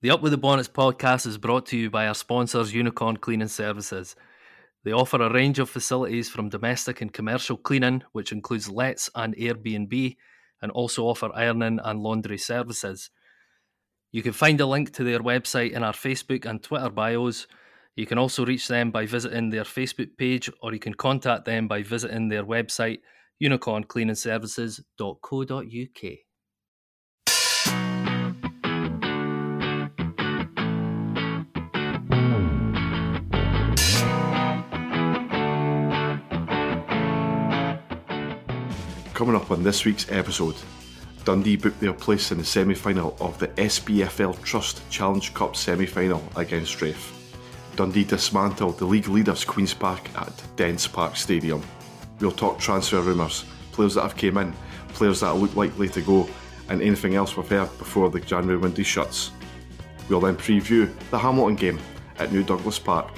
The Up With The Bonnets podcast is brought to you by our sponsors, Unicorn Cleaning Services. They offer a range of facilities from domestic and commercial cleaning, which includes lets and Airbnb, and also offer ironing and laundry services. You can find a link to their website in our Facebook and Twitter bios. You can also reach them by visiting their Facebook page, or you can contact them by visiting their website, unicorncleaningservices.co.uk. Coming up on this week's episode, Dundee booked their place in the semi-final of the SPFL Trust Challenge Cup semi-final against Raith. Dundee dismantled the league leaders Queen's Park at Dens Park Stadium. We'll talk transfer rumours, players that have came in, players that look likely to go, and anything else we've heard before the January window shuts. We'll then preview the Hamilton game at New Douglas Park.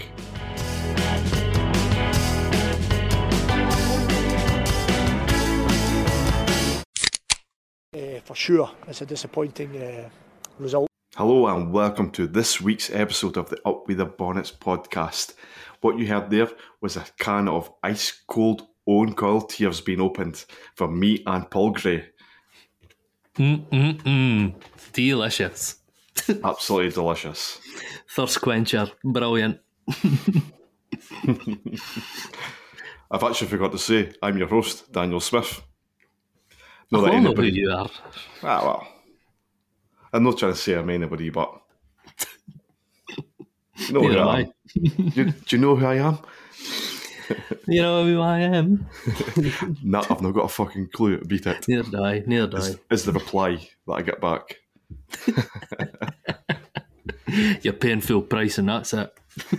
For sure, it's a disappointing result. Hello and welcome to this week's episode of the Up With The Bonnets podcast. What you heard there was a can of ice-cold Owen Coyle tears being opened for me and Paul Gray. Delicious. Absolutely delicious. Thirst quencher. Brilliant. I've actually forgot to say, I'm your host, Daniel Smith. I don't know who you are. Well, I'm not trying to say I'm anybody, but you know who I am. Do you know who I am? You know who I am? Nah, I've not got a fucking clue. Beat it. Neither do I. Is the reply that I get back. You're paying full price and that's it.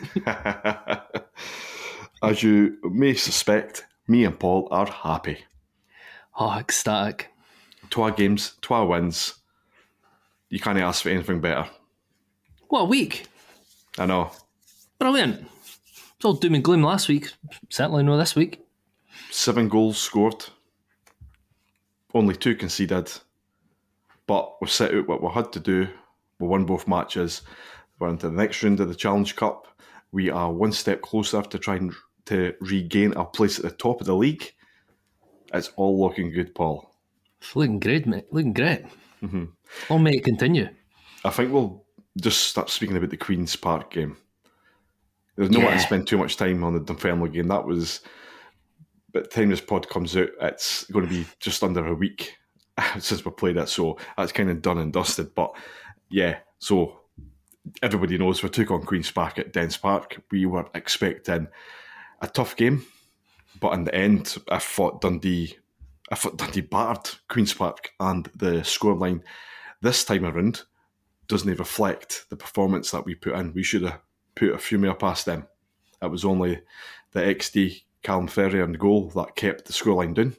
As you may suspect, me and Paul are happy. Oh, ecstatic. 2 games, 2 wins. You can't ask for anything better. What a week. I know. Brilliant. It's all doom and gloom last week. Certainly no this week. 7 goals scored. Only 2 conceded. But we've set out what we had to do. We won both matches. We're into the next round of the Challenge Cup. We are one step closer to trying to regain our place at the top of the league. It's all looking good, Paul. It's looking great, mate. Looking great. Mm-hmm. I'll make it continue. I think we'll just start speaking about the Queen's Park game. There's no way to spend too much time on the Dunfermline game. That was, by the time this pod comes out, it's going to be just under a week since we played it, so that's kind of done and dusted. But yeah, so everybody knows we took on Queen's Park at Dens Park. We were expecting a tough game, but in the end, I thought Dundee battered Queen's Park, and the scoreline this time around doesn't reflect the performance that we put in. We should have put a few more past them. It was only the XD Callum Ferrier and goal that kept the scoreline down.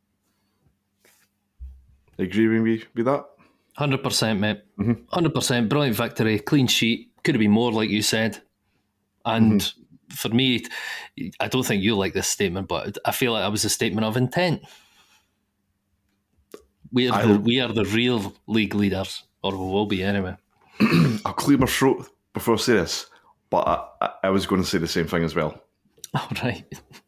Agree with me with that? 100%, mate. Mm-hmm. 100%. Brilliant victory. Clean sheet. Could have been more, like you said. And for me, I don't think you like this statement, but I feel like it was a statement of intent. We are the real league leaders, or we will be anyway. I'll clear my throat before I say this, but I was going to say the same thing as well. All right.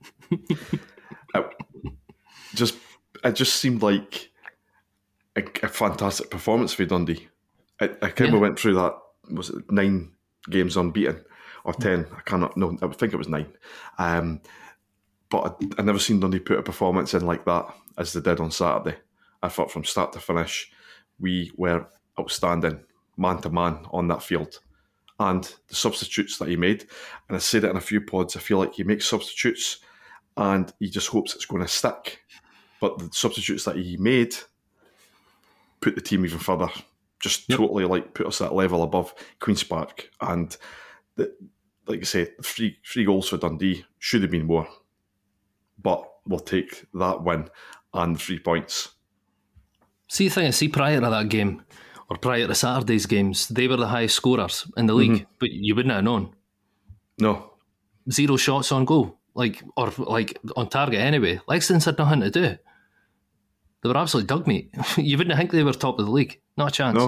It just seemed like a fantastic performance for Dundee. I kind of went through that, was it 9 games unbeaten? Or 10, I cannot, no, I think it was 9. But I never seen Dundee put a performance in like that as they did on Saturday. I thought from start to finish, we were outstanding, man to man on that field. And the substitutes that he made, and I said it in a few pods, I feel like he makes substitutes and he just hopes it's going to stick. But the substitutes that he made put the team even further, just totally like put us that level above Queen's Park. And like I say, three goals for Dundee should have been more, but we'll take that win and the 3 points. See, prior to that game, or prior to Saturday's games, they were the highest scorers in the league, but you wouldn't have known. No. 0 shots on goal, or on target anyway. Lexington had nothing to do. They were absolutely dug meat. You wouldn't think they were top of the league. Not a chance.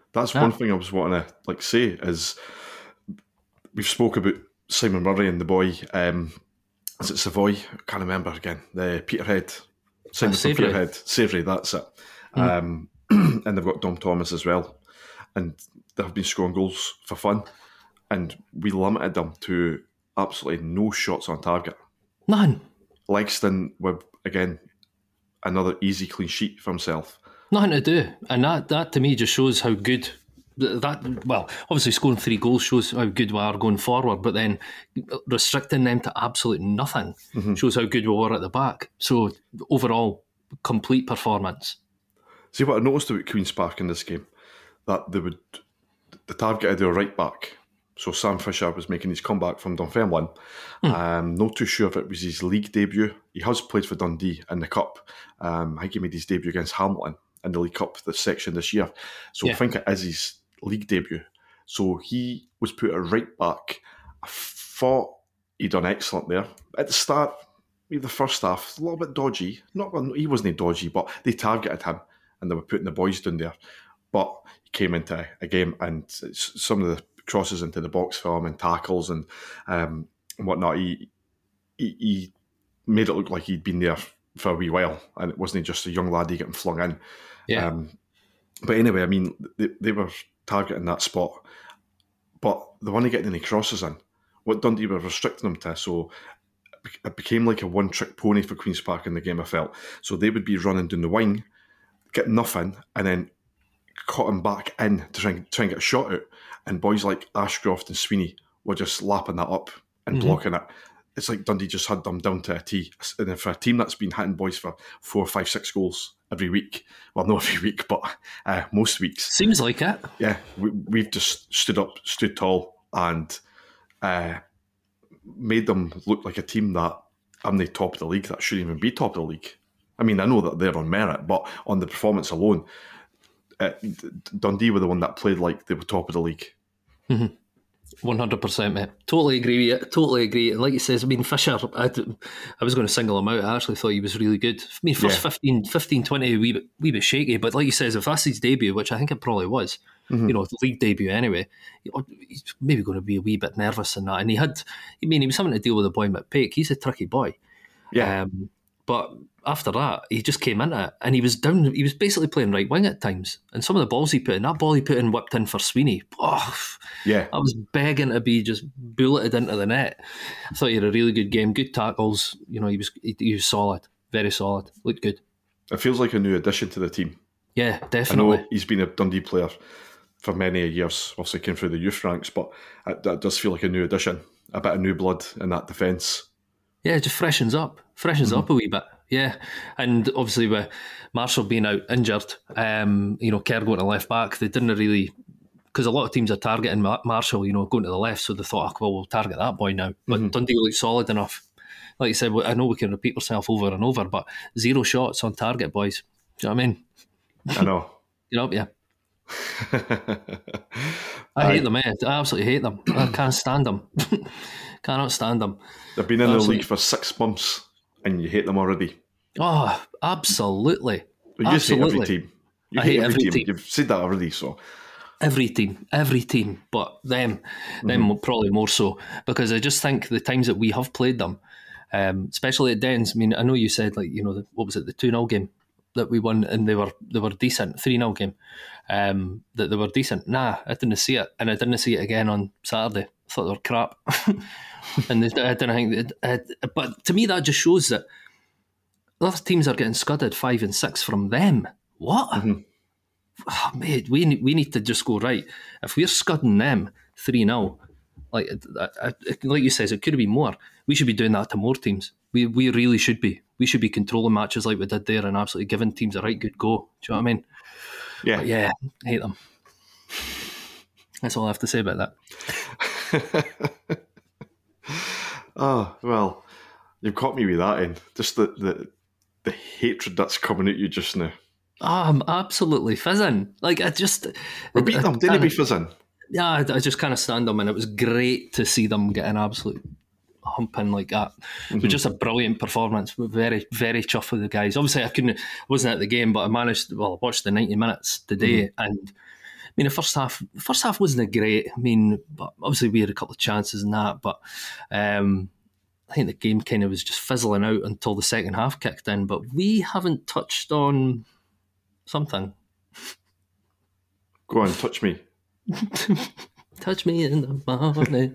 That's one thing I was wanting to say is we've spoke about Simon Murray and the boy. Is it Savoy? I can't remember again. The Peterhead. Simon from Peterhead. Savoury, that's it. And they've got Dom Thomas as well. And they have been scoring goals for fun. And we limited them to absolutely no shots on target. None. Langston with, again, another easy clean sheet for himself. Nothing to do. And that to me just shows how good obviously scoring 3 goals shows how good we are going forward, but then restricting them to absolute nothing shows how good we were at the back. So overall, complete performance. See what I noticed about Queen's Park in this game? That they targeted their right back. So Sam Fisher was making his comeback from Dunfermline. Not too sure if it was his league debut. He has played for Dundee in the Cup. I think he made his debut against Hamilton in the League Cup section this year. So I think it is his league debut. So he was put at right back. I thought he done excellent there. At the start, maybe the first half, a little bit dodgy. He wasn't dodgy, but they targeted him and they were putting the boys down there. But he came into a game and some of the crosses into the box for him and tackles and whatnot. He made it look like he'd been there for a wee while and it wasn't just a young laddie getting flung in. Yeah. But anyway, I mean, they were targeting that spot, but they weren't getting any crosses in. What Dundee were restricting them to, so it became like a one-trick pony for Queen's Park in the game, I felt. So they would be running down the wing, get nothing, and then cut him back in to try and get a shot out. And boys like Ashcroft and Sweeney were just lapping that up and blocking it. It's like Dundee just had them down to a T. And for a team that's been hitting boys for 4, 5, 6 goals every week, well, not every week, but most weeks. Seems like it. Yeah, we've just stood tall and made them look like a team that I'm the top of the league, that shouldn't even be top of the league. I mean, I know that they're on merit, but on the performance alone, Dundee were the one that played like they were top of the league. 100%, mate. Totally agree with you. Totally agree. And like you says, I mean, Fisher, I was going to single him out. I actually thought he was really good. I mean, first 15, 20, a wee bit shaky. But like you says, if that's his debut, which I think it probably was, you know, the league debut anyway, he's maybe going to be a wee bit nervous in that. And he was having to deal with the boy McPake. He's a tricky boy. Yeah. But after that, he just came into it and he was down. He was basically playing right wing at times. And some of the balls he put in, that ball he put in whipped in for Sweeney. Oh, yeah. I was begging to be just bulleted into the net. I thought he had a really good game, good tackles. You know, he was solid, very solid, looked good. It feels like a new addition to the team. Yeah, definitely. I know he's been a Dundee player for many years, obviously came through the youth ranks, but that does feel like a new addition, a bit of new blood in that defence. Yeah, it just freshens up a wee bit. Yeah, and obviously with Marshall being out injured, you know, Kerr going to left back, they didn't really, because a lot of teams are targeting Marshall, you know, going to the left, so they thought, well, we'll target that boy now. But Dundee looked solid enough. Like you said, I know we can repeat ourselves over and over, but 0 shots on target, boys. Do you know what I mean? I know. You know, yeah. I hate them, I absolutely hate them. I can't stand them. Cannot stand them. They've been in the league for 6 months and you hate them already. Oh, absolutely. Well, you say every team. I hate every team. You've said that already, so. Every team, but them probably more so, because I just think the times that we have played them, especially at Dens, I mean, I know you said, like, you know, what was it, the 2-0 game that we won, and they were decent, 3-0 game, that they were decent. Nah, I didn't see it, and I didn't see it again on Saturday. I thought they were crap. And I didn't think but to me that just shows that other teams are getting scudded 5 and 6 from them. What? Oh, mate, we need to just go, right, if we're scudding them 3-0, like you says, it could have been more. We should be doing that to more teams. We really should be. We should be controlling matches like we did there and absolutely giving teams a right good go. Do you know what I mean? Yeah. But yeah, I hate them. That's all I have to say about that. Oh, well, you've caught me with that in. Just the hatred that's coming at you just now. I'm absolutely fizzing. Like, I just... We beat them, didn't we, fizzing? Yeah, I just kind of stand them, and it was great to see them get an absolute humping like that. It was just a brilliant performance. Very, very chuffed with the guys. Obviously, I wasn't at the game, but I watched the 90 minutes today, and mean, the first half wasn't great. I mean, but obviously we had a couple of chances in that, but I think the game kind of was just fizzling out until the second half kicked in. But we haven't touched on something. Go on, touch me. Touch me in the morning.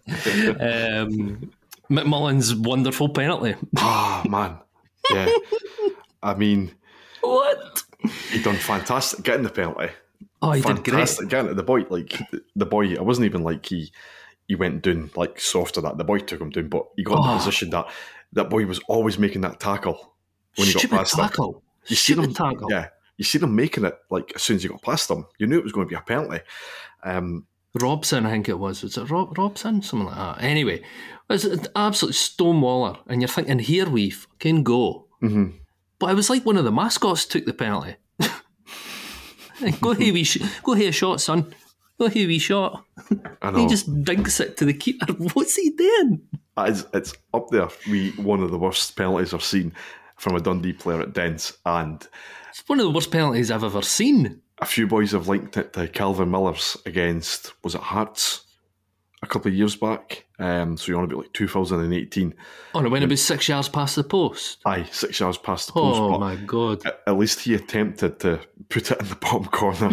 McMullen's wonderful penalty. Oh, man. Yeah. I mean... What? He done fantastic getting the penalty. Oh, he fantastic did great. Getting it. The boy, it wasn't even like he went down like soft or that. The boy took him down, but he got in the position that boy was always making that tackle when he got past him. You see him tackle. Yeah. You see them making it like as soon as he got past them. You knew it was going to be a penalty. Robson, I think it was. Was it Robson? Something like that. Anyway, it was an absolute stonewaller, and you're thinking, here we fucking go. Mm-hmm. But it was like one of the mascots took the penalty. Go here, a shot, son. Go here, wee shot. I know. He just dinks it to the keeper. What's he doing? It's up there. One of the worst penalties I've seen from a Dundee player at Dens, and it's one of the worst penalties I've ever seen. A few boys have linked it to Calvin Miller's against, was it Hearts, a couple of years back? So you're on about like 2018. Oh, and it went about 6 yards past the post. Aye, 6 yards past the post. Oh but my God. At least he attempted to put it in the bottom corner.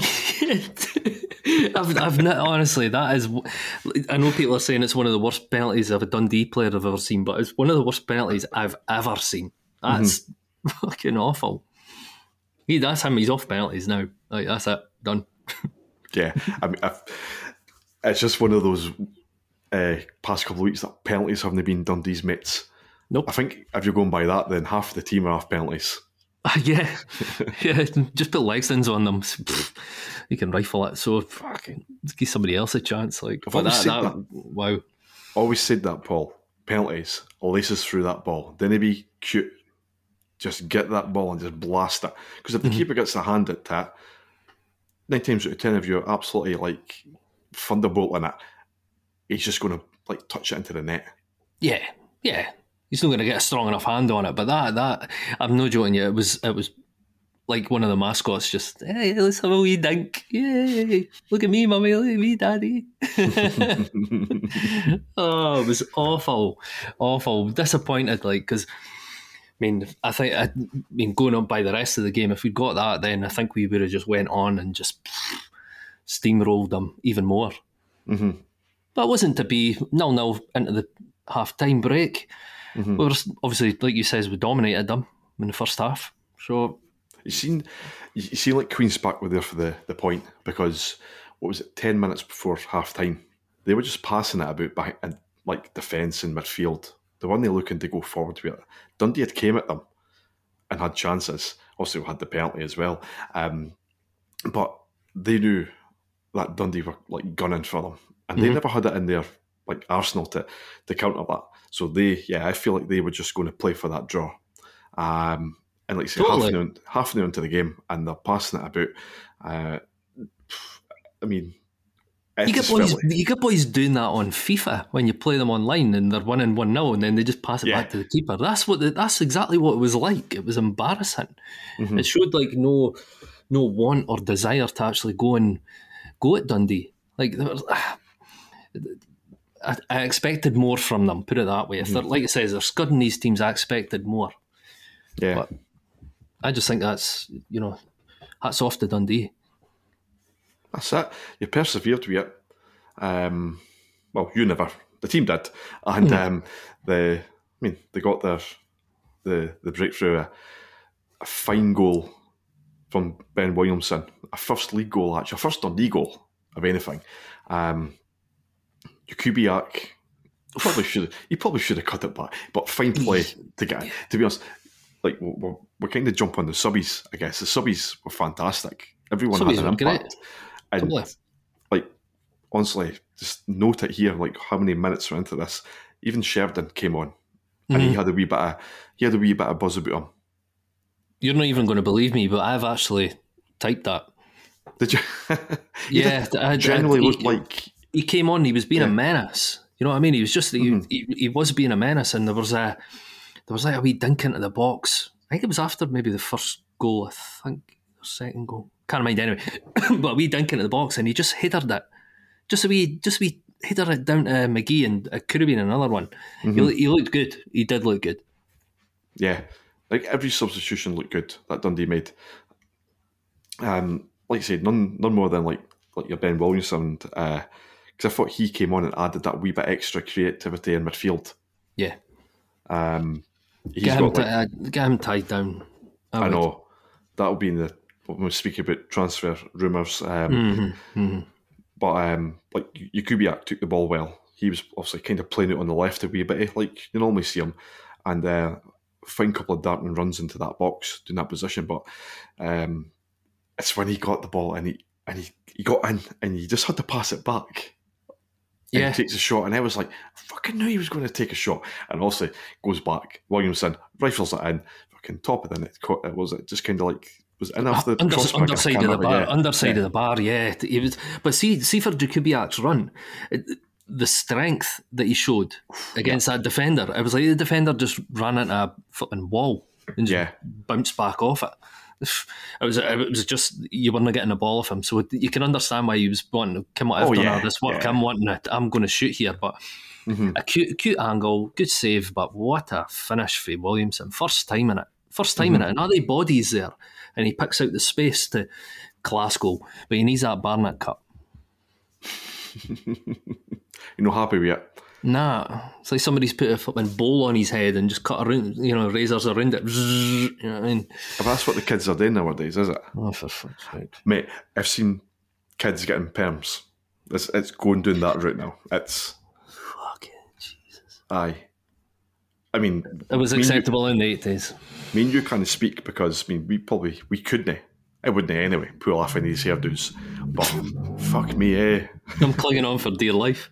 I've not, honestly, that is, I know people are saying it's one of the worst penalties of a Dundee player I've ever seen, but it's one of the worst penalties I've ever seen. That's fucking awful. That's him, he's off penalties now. Like, that's it, done. Yeah, I mean, it's just one of those past couple of weeks that penalties haven't been Dundee's mates. Nope. I think if you're going by that, then half the team are off penalties. Yeah, just put Legstons on them. You can rifle it. So fucking give somebody else a chance. Like, but wow. Always said that, Paul. Penalties, laces through that ball. Then be cute. Just get that ball and just blast it. Because if the keeper gets a hand at that, 9 times out of 10, if you're absolutely like thunderbolting it, he's just going to like touch it into the net. Yeah. He's not going to get a strong enough hand on it. But that I'm not joking you. It was like one of the mascots just, hey, let's have a wee dink. Yay! Look at me, mummy. Look at me, daddy. Oh, it was awful, disappointed. Like, because I mean, going on by the rest of the game, if we'd got that, then I think we would have just went on and just steamrolled them even more. Mm-hmm. But it wasn't to be 0-0 into the half-time break. Mm-hmm. We were, obviously, like you says, we dominated them in the first half. So you see, like Queen's Park were there for the point, because what was it, 10 minutes before half-time, they were just passing it about behind, like defence and midfield. They weren't looking to go forward with it. Dundee had came at them and had chances. Also had the penalty as well. But they knew that Dundee were like gunning for them. And they never had it in their like arsenal to counter that. So I feel like they were just going to play for that draw. And like I say, totally. half an hour into the game, and they're passing it about. I mean, you get boys doing that on FIFA when you play them online and they're winning 1-0 and then they just pass it back to the keeper. That's exactly what it was like. It was embarrassing. Mm-hmm. It showed like no want or desire to actually go at Dundee. Like I expected more from them. Put it that way. If they're, like it says, they're scudding these teams, I expected more. Yeah, but I just think that's hats off to Dundee. That's it. You persevered with it. Well, you never. The team did, and they got the breakthrough. A fine goal from Ben Williamson, a first league goal, actually, a first Dundee goal of anything. Kubiak probably should have cut it back, but fine play to get it. To be honest, like we're kind of jump on the subbies. I guess the subbies were fantastic. Everyone had an impact. Great. And totally. Like, honestly, just note it here, like how many minutes were into this. Even Sheridan came on, and he had a wee bit of buzz about him. You're not even going to believe me, but I've actually typed that. Did you? Yeah, looked like he came on. He was being a menace. You know what I mean? He was just he was being a menace, and there was like a wee dink into the box. I think it was after maybe the first goal. I think the second goal. can't mind anyway. But a wee dink into the box, and he just headered it. Just a wee header it down to McGee, and it could have been another one. He looked good. He did look good. Yeah, like every substitution looked good that Dundee made. Like I said, none more than like your Ben Williamson, because I thought he came on and added that wee bit extra creativity in midfield. Yeah. Get him tied down. I know that'll be in the when we speak about transfer rumours. But like Jakubiak took the ball well. He was obviously kind of playing it on the left a wee bit, like you normally see him, and fine couple of darting runs into that box doing that position. But it's when he got the ball and he got in and he just had to pass it back. And he takes a shot, and I was like, I fucking knew he was going to take a shot. And also goes back. Williamson rifles it in, fucking top of the net. Was it just kind of like was it in after the underside of the bar? Underside of the bar, yeah. He was, but see for Jakubiak's run, the strength that he showed against that defender, it was like the defender just ran into a flipping wall and just bounced back off it. It was just you weren't getting the ball off him, so you can understand why he was wanting. Come on, I've done all this work. I'm wanting it. I'm going to shoot here, but a cute angle, good save. But what a finish for Williamson! First time in it, and all the bodies there, and he picks out the space to Glasgow, but he needs that Barnett Cup. You're not happy with it? Nah, it's like somebody's put a flipping bowl on his head and just cut around, razors around it. You know what I mean? But that's what the kids are doing nowadays, is it? Oh, for fuck's sake. Mate, I've seen kids getting perms. It's going down that route now. It's... Fucking Jesus. Aye. I mean... It was acceptable in the 80s. Me and you can't speak because, we couldn't. I wouldn't anyway, pull off any of these hairdos. But fuck me, I'm clinging on for dear life.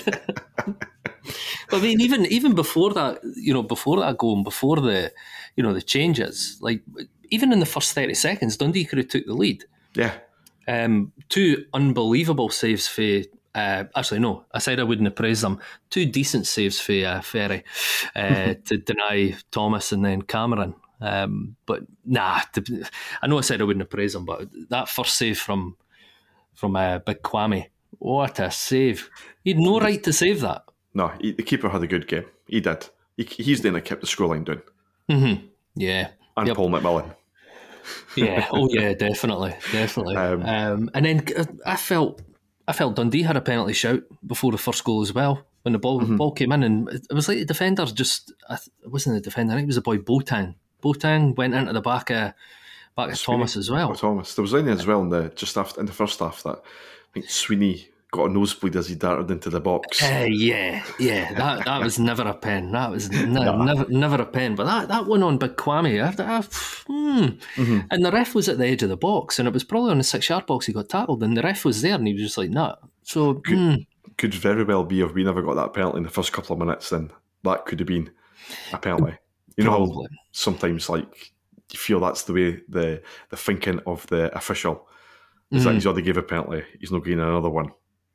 But I mean, even before that, before that goal and before the, the changes, like even in the first 30 seconds, Dundee could have took the lead. Yeah. Two unbelievable saves for. Actually, no. I said I wouldn't have praised them. Two decent saves for Ferry to deny Thomas and then Cameron. But nah, I know I said I wouldn't have praised him, but that first save from Big Kwame, what a save! He had no right to save that. No, the keeper had a good game. He did. He's the one that kept the scoreline down. Mm-hmm. Yeah, and Paul McMillan. Yeah. Oh yeah, definitely. And then I felt Dundee had a penalty shout before the first goal as well. When the ball came in, and it was like the defender it wasn't the defender. I think it was the boy Boateng. Boateng went into the back of Thomas as well. Thomas. There was one as well in the first half that I think Sweeney got a nosebleed as he darted into the box. Yeah. That was never a pen. That was never a pen. But that one on Big Kwame, and the ref was at the edge of the box, and it was probably on the 6-yard box he got tackled, and the ref was there, and he was just like, nah. So could very well be if we never got that penalty in the first couple of minutes, then that could have been a penalty. Probably. How sometimes like you feel that's the way the thinking of the official is that he's already gave a penalty, he's not getting another one.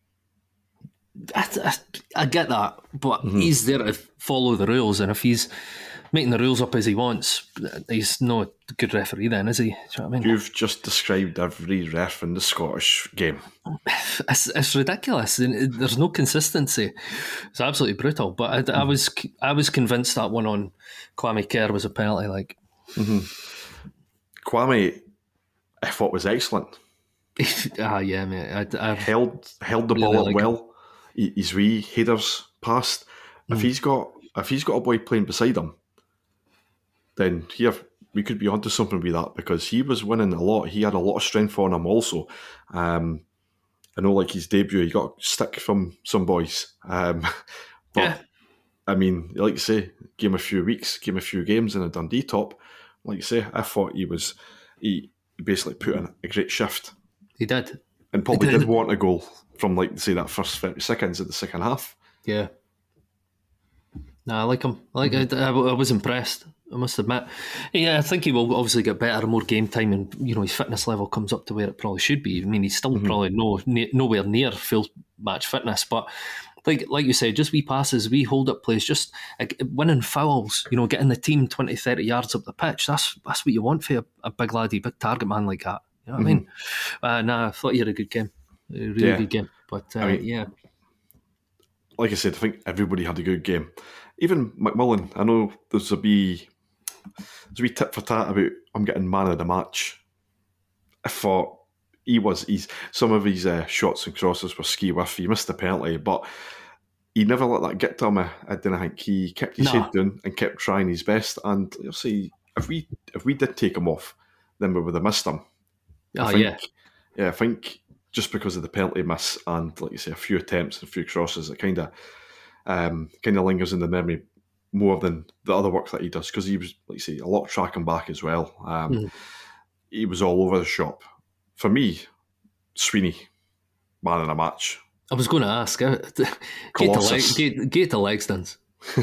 I get that, but he's there to follow the rules, and if he's making the rules up as he wants, he's not a good referee then, is he? Do you know what I mean? You've just described every ref in the Scottish game. It's ridiculous. There's no consistency. It's absolutely brutal. But I was convinced that one on Kwame Kerr was a penalty. Like Kwame, I thought was excellent. Yeah, mate. I held the ball up well. His wee headers passed. If he's got a boy playing beside him, then we could be onto something with that, because he was winning a lot. He had a lot of strength on him also. I know, like his debut, he got stick from some boys. But yeah. I mean, like you say, gave him a few weeks, gave him a few games in a Dundee top. Like you say, I thought he basically put in a great shift. He did. And probably did want a goal from, like, say, that first 30 seconds of the second half. Yeah. No, I like him. I was impressed, I must admit. Yeah, I think he will obviously get better, more game time, and his fitness level comes up to where it probably should be. I mean, he's still probably nowhere near full match fitness, but like you said, just wee passes, wee hold up plays, just winning fouls, getting the team 20, 30 yards up the pitch. That's what you want for a big laddie, big target man like that. You know what I mean? I thought he had a good game. A really good game. But, yeah. Like I said, I think everybody had a good game. Even McMullen, I know there's a wee tit for tat about him getting man of the match. I thought some of his shots and crosses were ski whiff. He missed the penalty, but he never let that get to him. I didn't think he kept his head down and kept trying his best. And you'll see, if we did take him off, then we would have missed him. I think just because of the penalty miss and, like you say, a few attempts and a few crosses, it kind of lingers in the memory more than the other work that he does, because he was, like you say, a lot of tracking back as well. He was all over the shop. For me, Sweeney, man in a match. I was going to ask, get the Legstons.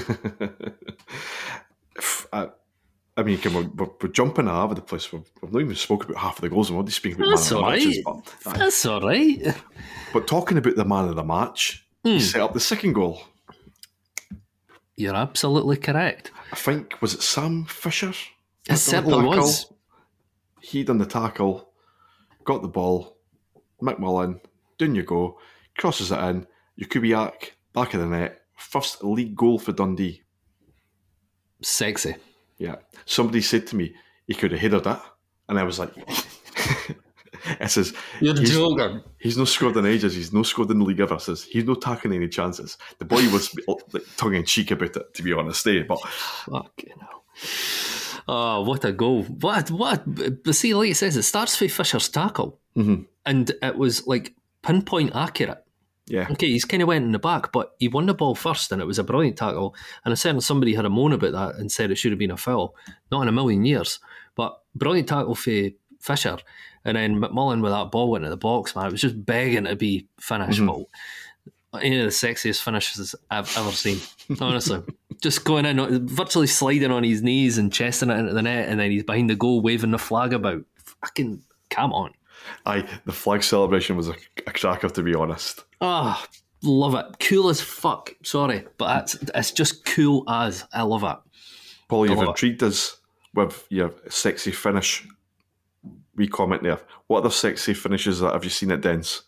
I mean, we're jumping all over the place. We've not even spoken about half of the goals, and we're already speaking about That's man of the matches. That's all right. But talking about the man of the match, he set up the second goal. You're absolutely correct. I think, was it Sam Fisher? It certainly was. He done the tackle, got the ball, McMullen, down you go, crosses it in, Jakubiak, back of the net, first league goal for Dundee. Sexy. Yeah. Somebody said to me, he could have headed that. And I was like, it says, you're joking. He's no scored in ages. He's no scored in the league ever. Says he's no taking any chances. The boy was like, tongue in cheek about it, to be honest. But fucking hell. Oh, what a goal. What? But see, like it says, it starts with Fisher's tackle. And it was like pinpoint accurate. Yeah. Okay, he's kind of went in the back, but he won the ball first, and it was a brilliant tackle. And certainly somebody had a moan about that and said it should have been a foul. Not in a million years. But brilliant tackle for Fisher. And then McMullen with that ball into the box, man. It was just begging to be finished. But any of the sexiest finishes I've ever seen. Honestly. Just going in, virtually sliding on his knees and chesting it into the net, and then he's behind the goal waving the flag about. Fucking come on. Aye, the flag celebration was a cracker, to be honest. Oh, love it. Cool as fuck. Sorry, but it's just cool as. I love it. Paul, you've intrigued us with your sexy finish. We comment there. What other sexy finishes have you seen at Dens?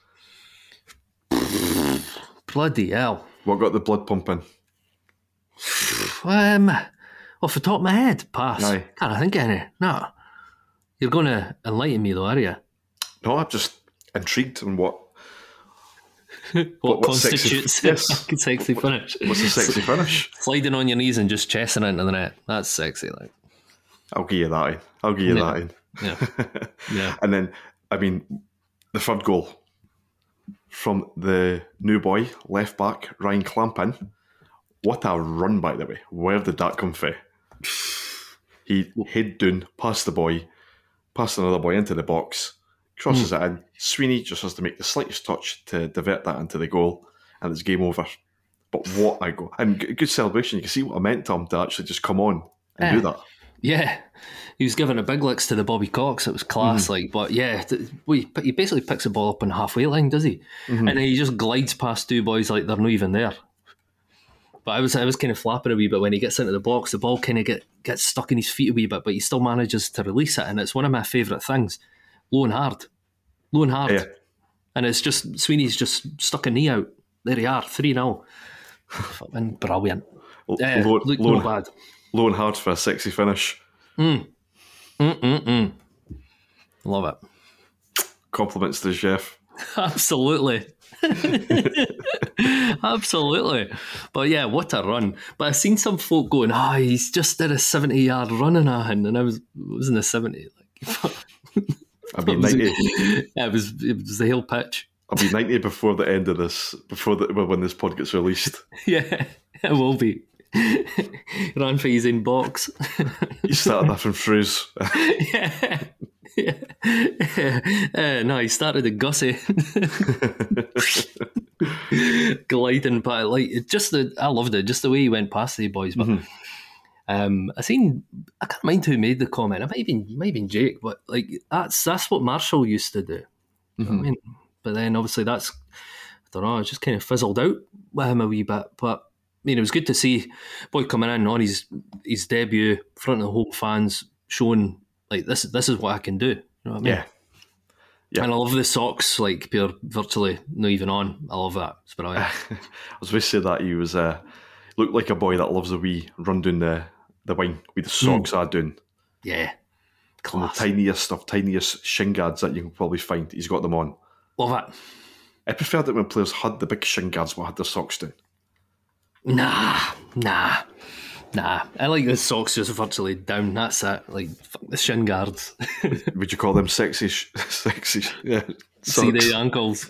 Bloody hell. What got the blood pumping? Off the top of my head, pass. Aye. Can't think of any. No. You're going to enlighten me though, are you? No, I'm just intrigued on what constitutes a sexy finish. What's a sexy finish? Sliding on your knees and just chesting into the net. That's sexy. Like, I'll give you that in. Yeah. And then, I mean, the third goal from the new boy, left back, Ryan Clampin. What a run, by the way. Where did that come from? He head down, past the boy, past another boy into the box, crosses it in. Sweeney just has to make the slightest touch to divert that into the goal, and it's game over. But what a goal. And good celebration. You can see what I meant to him to actually just come on and do that. Yeah. He was giving a big licks to the Bobby Cox. It was class, but yeah, he basically picks the ball up on the halfway line, does he? And then he just glides past two boys like they're not even there. But I was kind of flapping a wee bit when he gets into the box. The ball kind of gets stuck in his feet a wee bit, but he still manages to release it, and it's one of my favourite things. Low and hard. Yeah. And it's just, Sweeney's just stuck a knee out. There you are, 3-0. Fucking brilliant. Look no bad. Low and hard for a sexy finish. Love it. Compliments to the chef. Absolutely. Absolutely. But yeah, what a run. But I've seen some folk going, he's just did a 70-yard run in and I was in the 70. Like, I'll be 90. It was the hill pitch. I'll be 90 before the end of this, when this pod gets released. Yeah, it will be. Ran for his inbox. He started that from Froose. Yeah. No, he started at Gussie. Gliding, but I loved it, just the way he went past the boys. But I can't mind who made the comment. It might have been Jake, but like that's what Marshall used to do. You know what I mean? But then obviously I don't know, it just kind of fizzled out with him a wee bit. But I mean, it was good to see boy coming in on his debut, in front of the home fans, showing like this is what I can do. You know what I mean? Yeah. And I love the socks, like they're virtually not even on. I love that. It's brilliant. I was going to say that he was looked like a boy that loves a wee run down the wing with the socks are doing. Yeah. Class. The tiniest shin guards that you can probably find. He's got them on. Love it. I preferred it when players had the big shin guards but had their socks down. Nah. I like the socks just virtually down. That's it. Like, fuck the shin guards. Would you call them sexy? Yeah. Socks. See the ankles.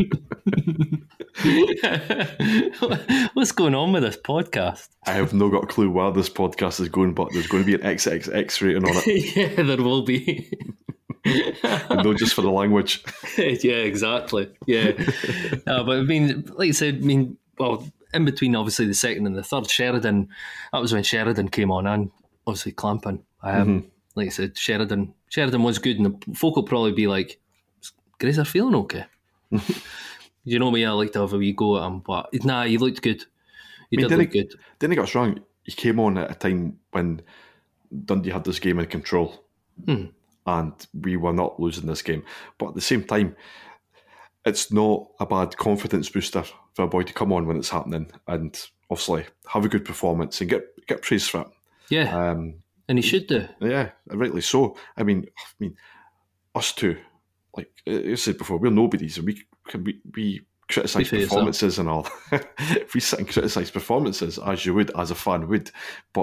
What's going on with this podcast? I have no got a clue where this podcast is going, but there's going to be an XXX rating on it. Yeah, there will be. And not just for the language. Yeah, exactly. Yeah. But I mean, like you said, well, in between obviously the second and the third, Sheridan, that was when Sheridan came on and obviously clamping. Like I said, Sheridan was good, and the folk will probably be like, Grazer feeling okay? You know me, I like to have a wee go at him, but nah, he looked good. He did look good. Didn't get us wrong, he came on at a time when Dundee had this game in control and we were not losing this game. But at the same time, it's not a bad confidence booster for a boy to come on when it's happening and obviously have a good performance and get praise for it. Yeah, and he should do. Yeah, rightly so. I mean, us two, like I said before, we're nobodies and we criticise performances and all. If we sit and criticise performances, as you would, as a fan would, but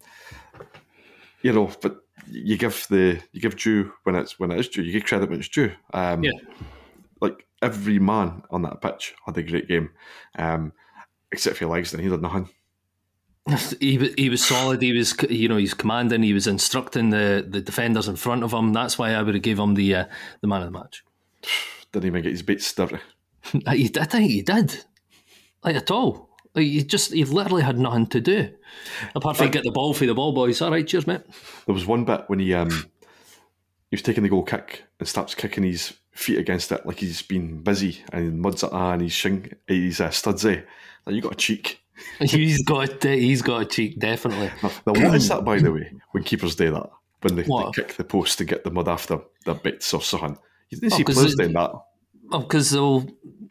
but you give due when it is due. You give credit when it's due. Like every man on that pitch had a great game, except for Langston. He did nothing. He was solid. He was, he's commanding. He was instructing the defenders in front of him. That's why I would have gave him the man of the match. Didn't even get his bait dirty. I think he did, like at all. Like he literally had nothing to do apart from get the ball for the ball boys. All right, cheers, mate. There was one bit when he was taking the goal kick and starts kicking his feet against it like he's been busy and muds it and his studs. Like, you got a cheek. He's got a cheek, definitely. Now what is that, by the way, when keepers do that? When they kick the post to get the mud after their bits or something. You didn't see players doing that. Oh, because so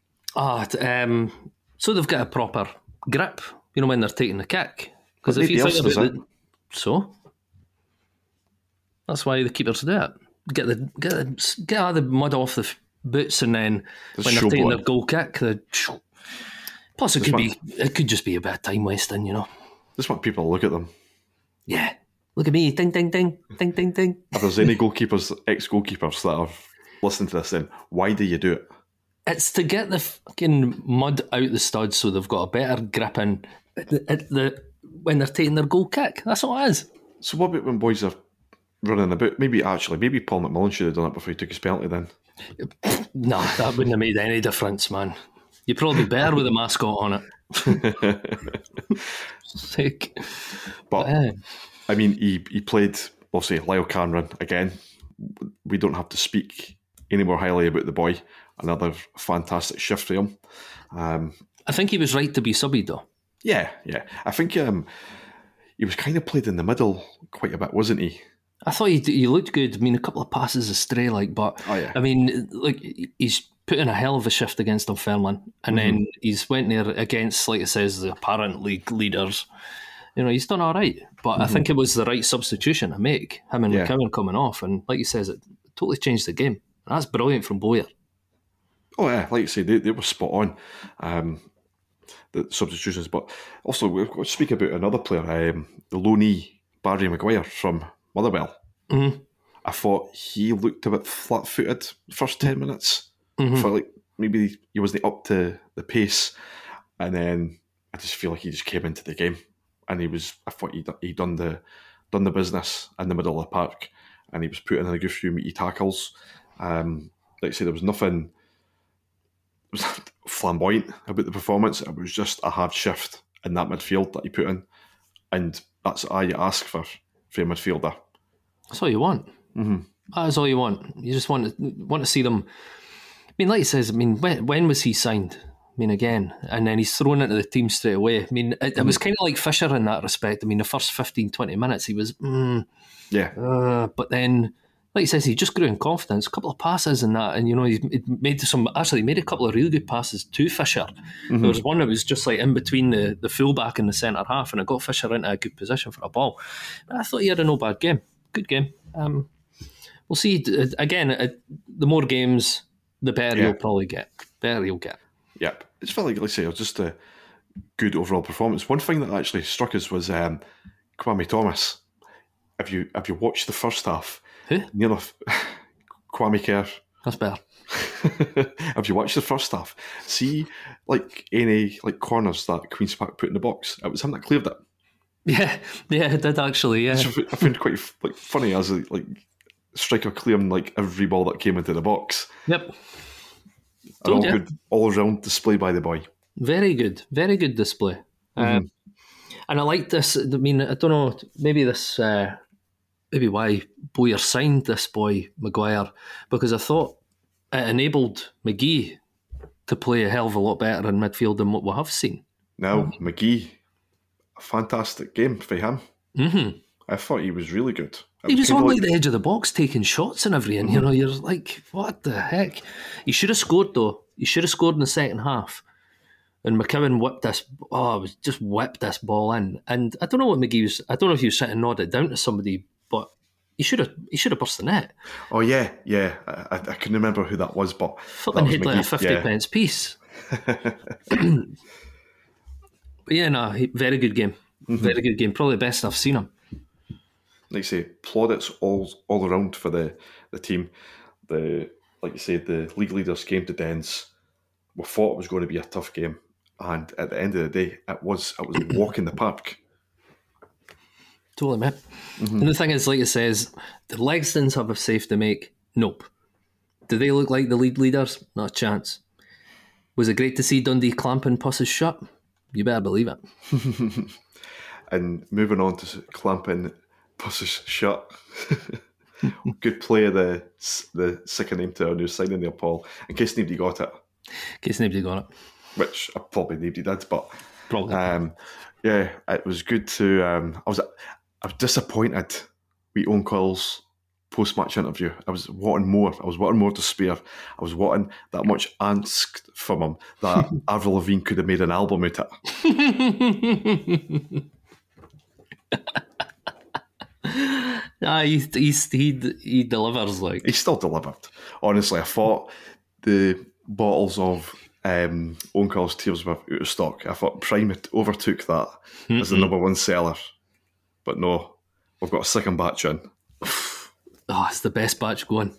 they've got a proper grip, when they're taking the kick. Because if you think about it, so that's why the keepers do it. Get all the mud off the boots, and then when they're taking their goal kick, plus it could just be a bit of time wasting, Just want people to look at them. Yeah, look at me, ding, ding, ding, ding, ding, ding. If there's any ex-goalkeepers that are listening to this, then why do you do it? It's to get the fucking mud out the studs so they've got a better grip in when they're taking their goal kick. That's all it is. So what about when boys are running about? Maybe Paul McMullen should have done it before he took his penalty then. No, that wouldn't have made any difference, man. You'd probably be better with a mascot on it. Sick. But I mean, he played, obviously, Lyle Cameron again. We don't have to speak any more highly about the boy. Another fantastic shift for him. I think he was right to be subbed, though. Yeah. I think he was kind of played in the middle quite a bit, wasn't he? I thought he looked good. I mean, a couple of passes astray, but I mean, he's put in a hell of a shift against Dunfermline, and then he's went there against, like it says, the apparent league leaders. He's done all right, but I think it was the right substitution to make, him and McCowan coming off, and like he says, it totally changed the game. And that's brilliant from Bowyer. Oh yeah, like you say, they were spot on, the substitutions. But also, we've got to speak about another player, the loanee Barry Maguire from Motherwell. Mm-hmm. I thought he looked a bit flat-footed the first 10 minutes. I felt like maybe he wasn't up to the pace, and then I just feel like he just came into the game, and I thought he done the business in the middle of the park, and he was putting in a good few meaty tackles. Like I say, there was nothing flamboyant about the performance. It was just a hard shift in that midfield that he put in, and that's all you ask for a midfielder. That's all you want. Mm-hmm. That is all you want. You just want to see them. I mean, like he says, I mean, when was he signed? I mean, again, and then he's thrown into the team straight away. I mean, it was kind of like Fisher in that respect. I mean, the first 15, 20 minutes, he was, but then like he says, he just grew in confidence. A couple of passes and that, and he made a couple of really good passes to Fisher. There was one that was just like in between the fullback and the centre half, and it got Fisher into a good position for a ball. But I thought he had a no bad game, good game. We'll see. Again, the more games, the better you'll probably get. Better you'll get. Yep, it felt like I say, it was just a good overall performance. One thing that actually struck us was Kwame Thomas. Have you watched the first half? Who? Kwame Kerr. That's better. Have you watched the first half? See, like any corners that Queen's Park put in the box, it was him that cleared it. Yeah, it did actually. Yeah, I found quite funny as a striker clearing every ball that came into the box. Yep. Good all round display by the boy. Very good display. And I like this. I mean, I don't know. Maybe this. Maybe why Bowyer signed this boy Maguire, because I thought it enabled McGee to play a hell of a lot better in midfield than what we have seen. Now McGee, a fantastic game for him. Mm-hmm. I thought he was really good. He was on the edge of the box taking shots and everything. You're like, what the heck? He should have scored though. He should have scored in the second half. And McKibben whipped this ball in. And I don't know what McGee was. I don't know if he was sitting nodded down to somebody, but he should have burst the net. Oh yeah. I couldn't remember who that was, but fucking hit like a 50p piece. But yeah, no, very good game. Very good game. Probably the best I've seen him. Like you say, plaudits all around for the team. Like you say, the league leaders came to Dens. We thought it was going to be a tough game, and at the end of the day, it was a walk in the park. Totally, mate. And the thing is, like it says, the Legstons have a save to make? Nope. Do they look like the league leaders? Not a chance. Was it great to see Dundee clamping Puss's shut? You better believe it. And moving on to clamping Puss's shut. Good play of the second name to our new signing there, Paul, in case nobody got it. Which probably nobody did, but probably. Yeah, it was good to. I was disappointed with Owen Coyle's post-match interview. I was wanting more. I was wanting more to spare. I was wanting that much angst from him that Avril Lavigne could have made an album out of it. He delivers. He still delivered. Honestly, I thought the bottles of Owen Coyle's Tears were out of stock. I thought Prime overtook that as the number one seller, but no, we've got a second batch in. Oh, it's the best batch going.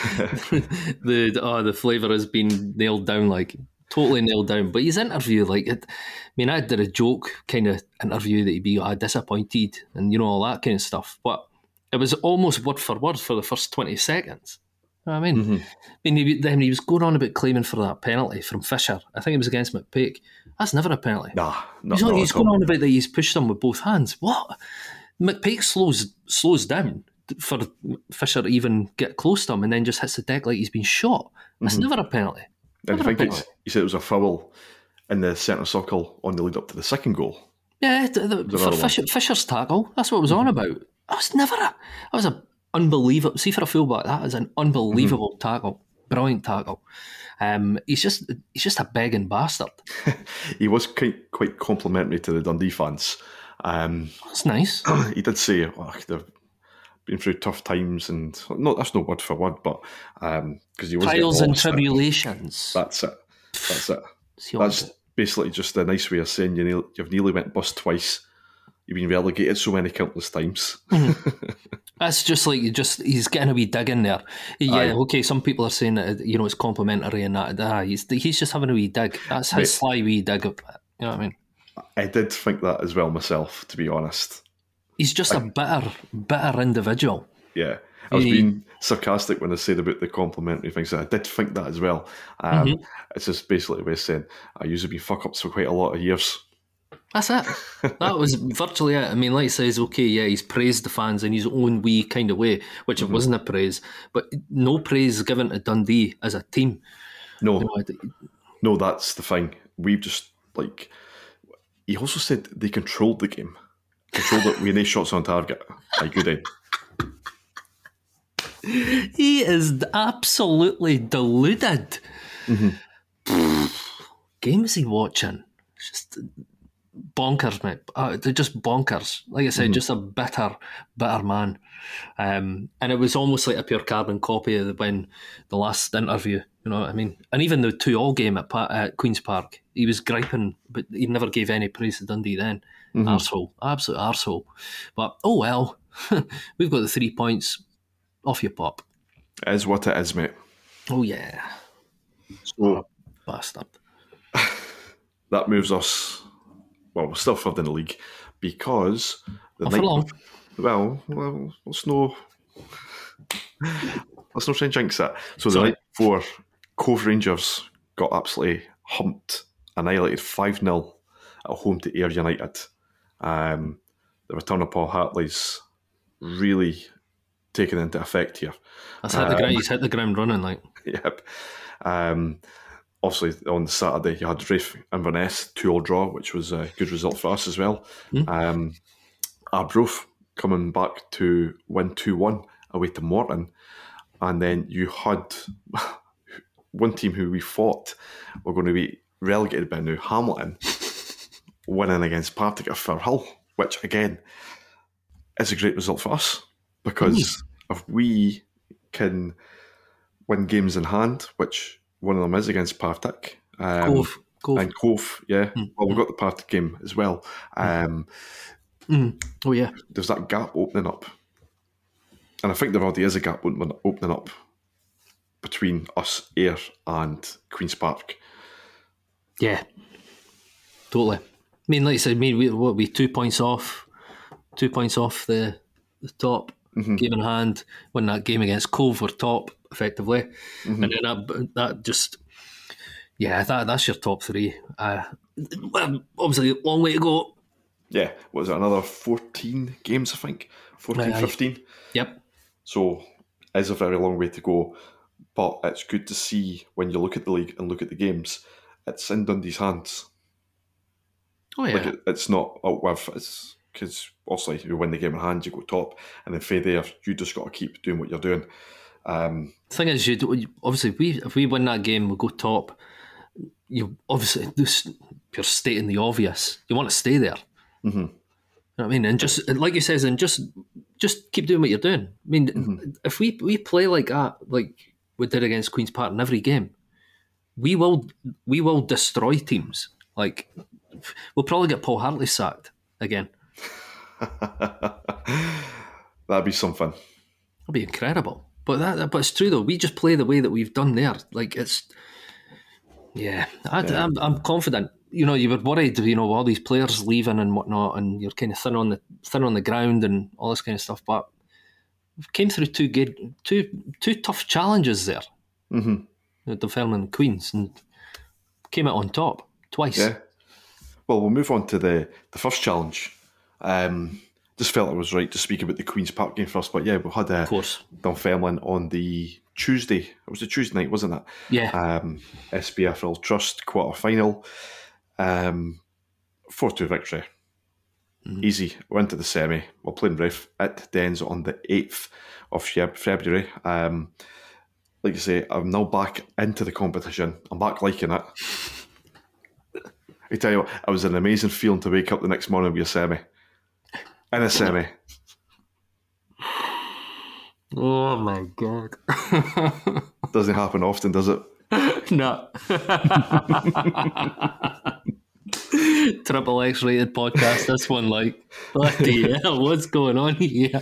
The flavour has been nailed down, totally nailed down. But his interview, I did a joke kind of interview that he'd be disappointed and all that kind of stuff. But it was almost word for word for the first 20 seconds. You know what I mean? Then he was going on about claiming for that penalty from Fisher. I think it was against McPake. That's never a penalty. Nah, he's going on about that he's pushed him with both hands. What? McPake slows down for Fisher to even get close to him and then just hits the deck like he's been shot. That's never a penalty. And I think he said it was a foul in the centre circle on the lead up to the second goal. Yeah, for Fisher's tackle. That's what it was on about. That was an unbelievable. See, for a fullback, that is an unbelievable tackle. Brilliant tackle. He's just a begging bastard. He was quite complimentary to the Dundee fans. That's nice. He did say they've been through tough times, and no, that's no word for word, but because he was trials and tribulations. That's it. That's basically just a nice way of saying you've nearly went bust twice. You've been relegated so many countless times. That's just he's getting a wee dig in there. Yeah, okay, some people are saying that it's complimentary and that. He's just having a wee dig. That's his sly wee dig. You know what I mean? I did think that as well myself, to be honest. He's just a bitter individual. Yeah. I was being sarcastic when I said about the complimentary things. I did think that as well. It's just basically a way of saying I usually been fuck-ups for quite a lot of years. That's it. That was virtually it. I mean, like he says, okay, yeah, he's praised the fans in his own wee kind of way, which it wasn't a praise, but no praise given to Dundee as a team. No, no, that's the thing. We've just, he also said they controlled the game. Controlled it with 8 shots on target. Good aim. He is absolutely deluded. Game is he watching? It's just bonkers, mate. They're just bonkers. Like I said, just a bitter man. And it was almost like a pure carbon copy of when the last interview, you know what I mean? And even the 2-2 game at Queen's Park, he was griping, but he never gave any praise to Dundee then. Arsehole, absolute arsehole. But oh well, we've got the 3 points. Off you pop. It is what it is, mate. Oh yeah. So bastard. That moves us. Well, we're still third in the league because the for long. Well, let's no try and jinx that. So the night before, Cove Rangers got absolutely humped, annihilated 5-0 at home to Ayr United. The return of Paul Hartley's really taken into effect here. He's hit the ground running, like. Yep. Obviously, on the Saturday, you had Rafe Inverness 2-2 draw, which was a good result for us as well. Arbroath coming back to win 2-1 away to Morton. And then you had one team who we thought were going to be relegated by now, Hamilton, winning against Partick at Firhill, which, again, is a great result for us. Because if we can win games in hand, which one of them is against Partick. Cove. And Cove, yeah. Well, we've got the Partick game as well. Oh, yeah. There's that gap opening up. And I think there already is a gap opening up between us, Ayr, and Queen's Park. Yeah. Totally. I mean, like I said, we 2 points off. 2 points off the top. Game in hand, win that game against Cove, we're top effectively, and then that just that's your top three. Obviously, long way to go. Yeah, was it another 14 games? I think 14, 15. Yep. So it's a very long way to go, but it's good to see when you look at the league and look at the games. It's in Dundee's hands. Oh yeah, like it's not out with. It's because obviously if you win the game in hand, you go top, and then from there you just got to keep doing what you're doing. The thing is, obviously if we win that game, we go top. You obviously you're stating the obvious. You want to stay there. You know what I mean? And just like you says, and just keep doing what you're doing. I mean, if we play like that, like we did against Queen's Park in every game, we will destroy teams. Like we'll probably get Paul Hartley sacked again. That'd be something. That'd be incredible. But it's true though. We just play the way that we've done there. Like it's, I'm confident. You know, you were worried. You know, all these players leaving and whatnot, and you're kind of thin on the ground and all this kind of stuff. But we came through two tough challenges there. Dunfermline and Queens, and came out on top twice. Yeah. Well, we'll move on to the first challenge. Just felt it was right to speak about the Queen's Park game first, but yeah, we had Dunfermline on the Tuesday. It was a Tuesday night, wasn't it? Yeah. SPFL Trust quarter-final. 4-2 victory. Easy. Went to the semi. We're playing Rafe at Dens on the 8th of February. Like I say, I'm now back into the competition. I'm back liking it. I tell you what, it was an amazing feeling to wake up the next morning with a semi. In a semi. Oh my God. Doesn't happen often, does it? No. Triple X rated podcast, this one, like, bloody hell, what's going on here?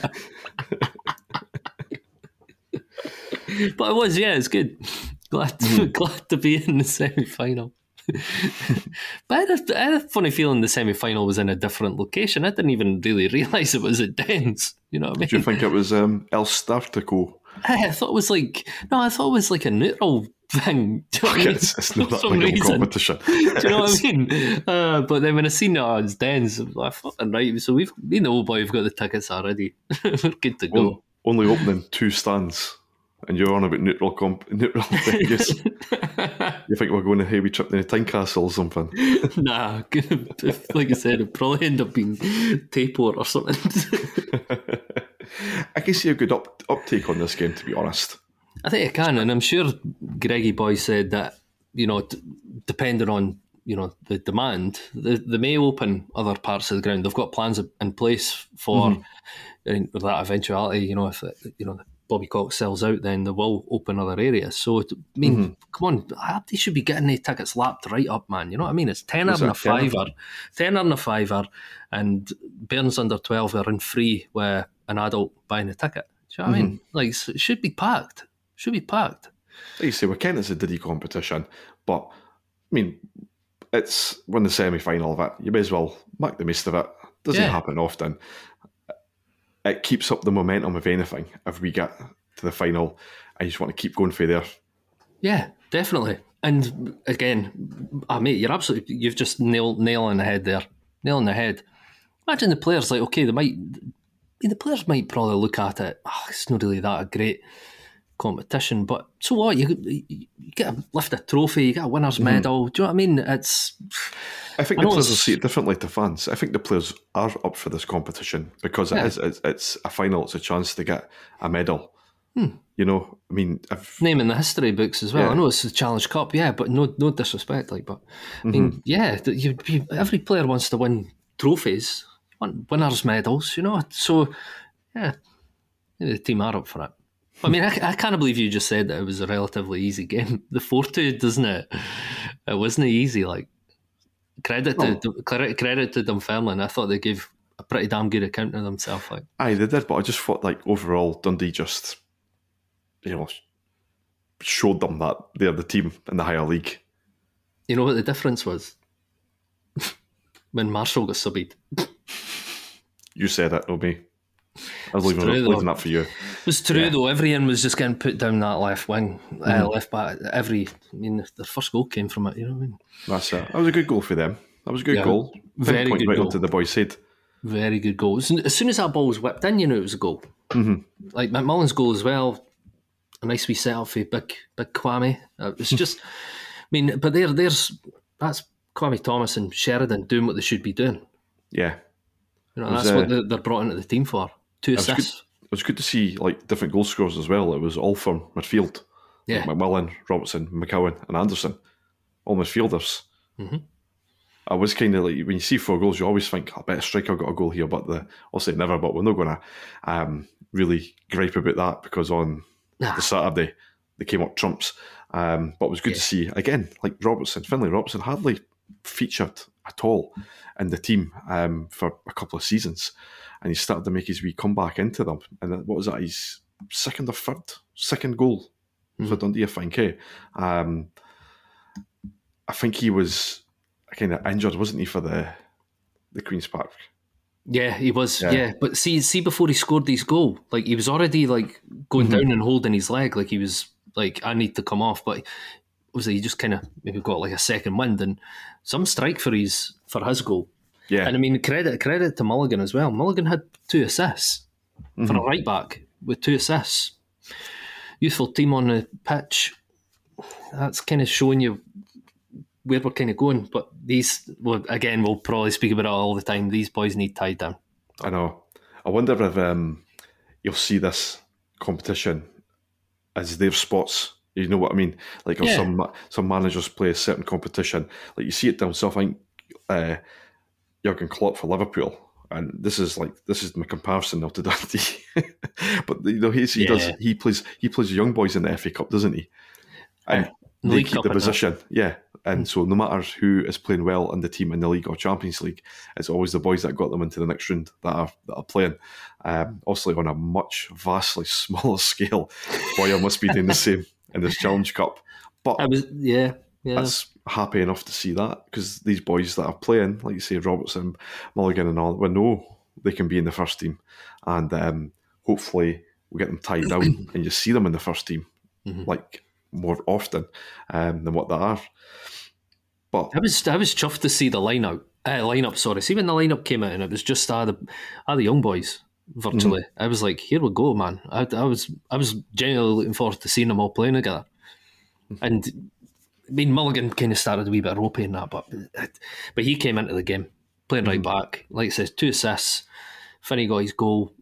But it was, it's good. Glad to be in the semi-final. But I had a funny feeling the semi-final was in a different location. I didn't even really realise it was at Dens. You know what I mean? Did you think it was El Startico? I thought it was like a neutral thing. Do you know what I mean? It's not that big of a competition. Do you know what I mean? But then when I seen it's Dens, I thought, right, so we know, boy, we've got the tickets already. We're good to go. Only opening 2 stands. And you're on about neutral venues. You think we're going to a heavy trip to the Tynecastle or something? Nah, like I said, it'd probably end up being Tapor or something. I can see a good uptake on this game, to be honest. I think it can, and I'm sure Greggy Boy said that, depending on, the demand, they may open other parts of the ground. They've got plans in place for that eventuality. If Bobby Cox sells out, then they will open other areas. So, come on, they should be getting the tickets lapped right up, man. You know what I mean? It's tenner and a fiver, and Bairns under 12 are in free with an adult buying a ticket. Do you know what I mean? Like, it should be packed. Like you say, we're Kent it's a Diddy competition, but I mean, it's when the semi-final of it, you may as well make the most of it. Doesn't happen often. It keeps up the momentum of anything if we get to the final and you just want to keep going through there. Yeah, definitely. And again, mate, you've just nail on the head there. Nail on the head. Imagine the players, like, okay, the players might probably look at it, it's not really that a great competition, but so what? You get to lift a trophy, you get a winner's medal. Do you know what I mean? I think the players will see it differently to fans. I think the players are up for this competition because it's a final. It's a chance to get a medal. I mean, name in the history books as well. Yeah. I know it's the Challenge Cup, but no disrespect, but I mean, every player wants to win trophies, want winners' medals, So the team are up for it. I mean, I can't believe you just said that it was a relatively easy game. The 4-2, doesn't it? It wasn't easy. Like, credit to Dunfermline. I thought they gave a pretty damn good account of themselves. Like, aye, they did, but I just thought, like, overall, Dundee just, showed them that they're the team in the higher league. You know what the difference was? When Marshall got subbed. You said it, not me. I was leaving that for you. It was true though. Everyone was just getting put down that left wing, left back. Their first goal came from it. You know what I mean? That's it. That was a good goal for them. That was a good goal. Very good goal. Onto the boys' head. Very good goal. As soon as that ball was whipped in, it was a goal. Like McMullen's goal as well. A nice wee set up for big Kwame. It's just, but that's Kwame Thomas and Sheridan doing what they should be doing. Yeah. That's what they're brought into the team for. 2 assists. It was good to see like different goal scorers as well. It was all from midfield. Yeah. Like McMullen, Robertson, McCowan and Anderson. All midfielders. I was kind of like, when you see 4 goals, you always think, I bet a striker got a goal here, but I'll say never, but we're not going to really gripe about that because on the Saturday, they came up trumps. But it was good to see, again, like Finlay Robertson hardly featured at all in the team for a couple of seasons. And he started to make his wee comeback into them. And what was that, his second goal for Dundee, I think. I think he was kind of injured, wasn't he, for the Queen's Park? Yeah, he was. Yeah, but see, before he scored his goal, like he was already like going down and holding his leg, like he was like, I need to come off. But he just kind of maybe got like a second wind and some strike for his goal. Yeah, and I mean credit to Mulligan as well. Mulligan had 2 assists for a right back with 2 assists. Youthful team on the pitch. That's kind of showing you where we're kind of going. But we'll probably speak about it all the time. These boys need tied down. I know. I wonder if you'll see this competition as their spots. You know what I mean? Like if some managers play a certain competition, like you see it down south. I think Jurgen Klopp for Liverpool, and this is my comparison now to Dundee. But he plays young boys in the FA Cup, doesn't he? And they keep the position, And so no matter who is playing well in the team in the league or Champions League, it's always the boys that got them into the next round that are playing. Obviously on a vastly smaller scale, Boyer must be doing the same in this Challenge Cup. But that's happy enough to see that because these boys that are playing, like you say, Robertson, Mulligan and all, we know they can be in the first team. And hopefully we get them tied down and you see them in the first team like more often than what they are. But I was chuffed to see the lineup. See when the lineup came out and it was just the young boys virtually. I was like, here we go, man. I was genuinely looking forward to seeing them all playing together. And I mean, Mulligan kind of started a wee bit ropey in that, but he came into the game playing right back. Like I said, 2 assists. Finney got his goal.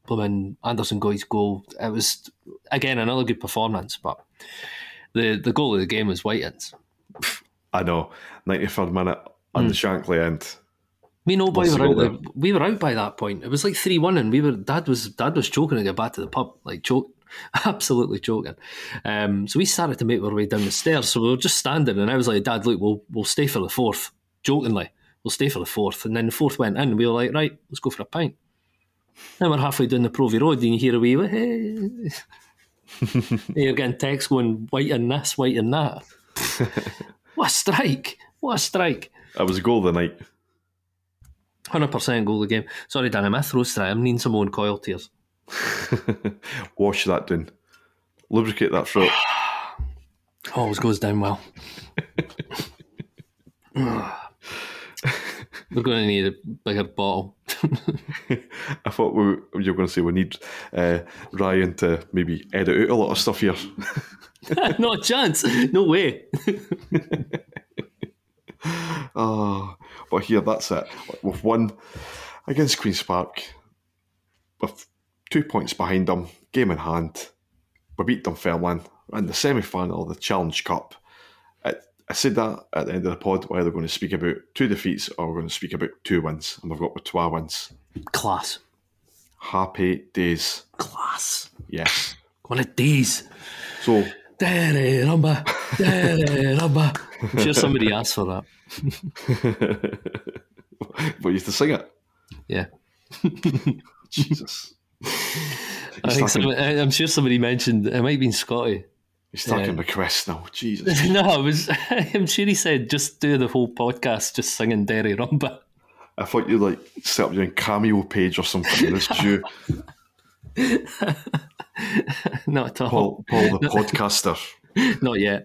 blooming Anderson Goy's goal. It was, again, another good performance, but the goal of the game was Whiting's. I know, 93rd minute on the Shankly end. We know we were out by that point. It was like 3-1, and Dad was choking to get back to the pub, like absolutely choking. So we started to make our way down the stairs. So we were just standing, and I was like, "Dad, look, we'll stay for the fourth." Jokingly, we'll stay for the fourth, and then the fourth went in, and we were like, "Right, let's go for a pint." Then we're halfway down the Provy Road, and you hear a wee, "Hey." You're getting texts going, "Whiting this, Whiting that." What a strike! What a strike! That was a goal of the night. 100% goal of the game. Sorry, Dan, I'm a throat strike. I'm needing some own coil tears. Wash that down. Lubricate that throat. Always goes down well. We're going to need a bigger bottle. I thought you were going to say we need Ryan to maybe edit out a lot of stuff here. Not a chance. No way. But here, that's it. We've won against Queen's Park with 2 points behind them, game in hand. We beat Dunfermline in the semi-final of the Challenge Cup. I said that at the end of the pod, we're either going to speak about 2 defeats or we're going to speak about 2 wins, and we've got the 2 wins. Class. Happy days. Class. Yes. One of days. So, Derry Rumba. I'm sure somebody asked for that. But you used to sing it? Yeah. Jesus. I'm sure somebody mentioned, it might have been Scotty. He's talking requests now. Jesus. No, I'm sure he said just do the whole podcast just singing Derry Rumba. I thought you like set up your own Cameo page or something. And this was you. Not at all. Paul the podcaster. Not yet.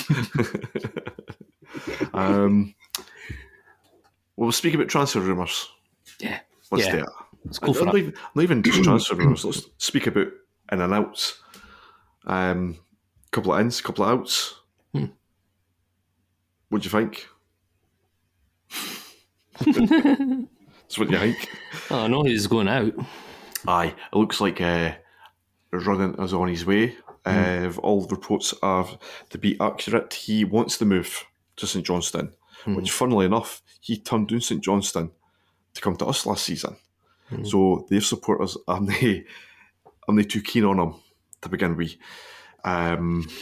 We'll speak about transfer rumours. Yeah. Let's do it. Let's go for it. Not even just transfer rumours. Let's speak about in and outs. Couple of ins, couple of outs. What do you think? That's what you think. Oh, I know he's going out. Aye, it looks like Running is on his way. If all reports are to be accurate, he wants to move to St Johnstone, which, funnily enough, he turned down St Johnstone to come to us last season. So their supporters, I'm not too keen on him to begin with. As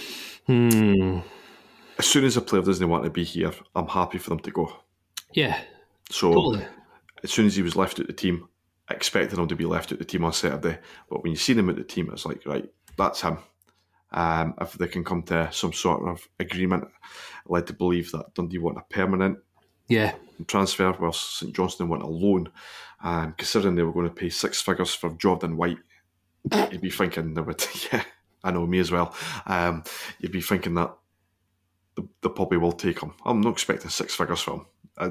soon as a player doesn't want to be here, I'm happy for them to go. Yeah. So totally. As soon as he was left out the team, I expected him to be left out the team on Saturday. But when you see him at the team, it's like, right, that's him. If they can come to some sort of agreement, led to believe that Dundee want a permanent transfer, while St Johnstone want a loan. Considering they were going to pay 6 figures for Jordan White, you'd be thinking they would, I know, me as well. You'd be thinking that they probably will take him. I'm not expecting 6 figures from him.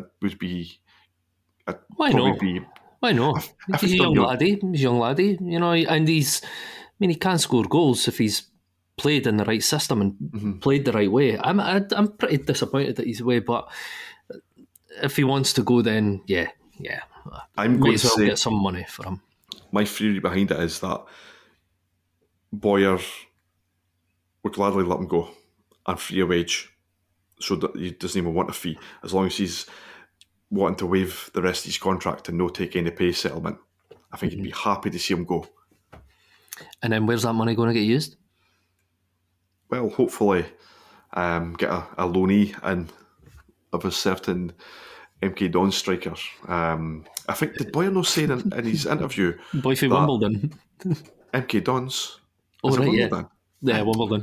Why not? Why not? He's a young laddie. You know, and he can score goals if he's played in the right system and played the right way. I'm pretty disappointed that he's away, but if he wants to go, then yeah. I'm going to say get some money for him. My theory behind it is that Boyer would gladly let him go and free a wage, so that he doesn't even want a fee, as long as he's wanting to waive the rest of his contract and no take any pay settlement. I think he'd be happy to see him go. And then where's that money going to get used? Well, hopefully get a loanee in of a certain MK Dons striker. I think, did Boyer no say in his interview Boy from Wimbledon. MK Dons? Oh, right, Wimbledon? Yeah, Wimbledon.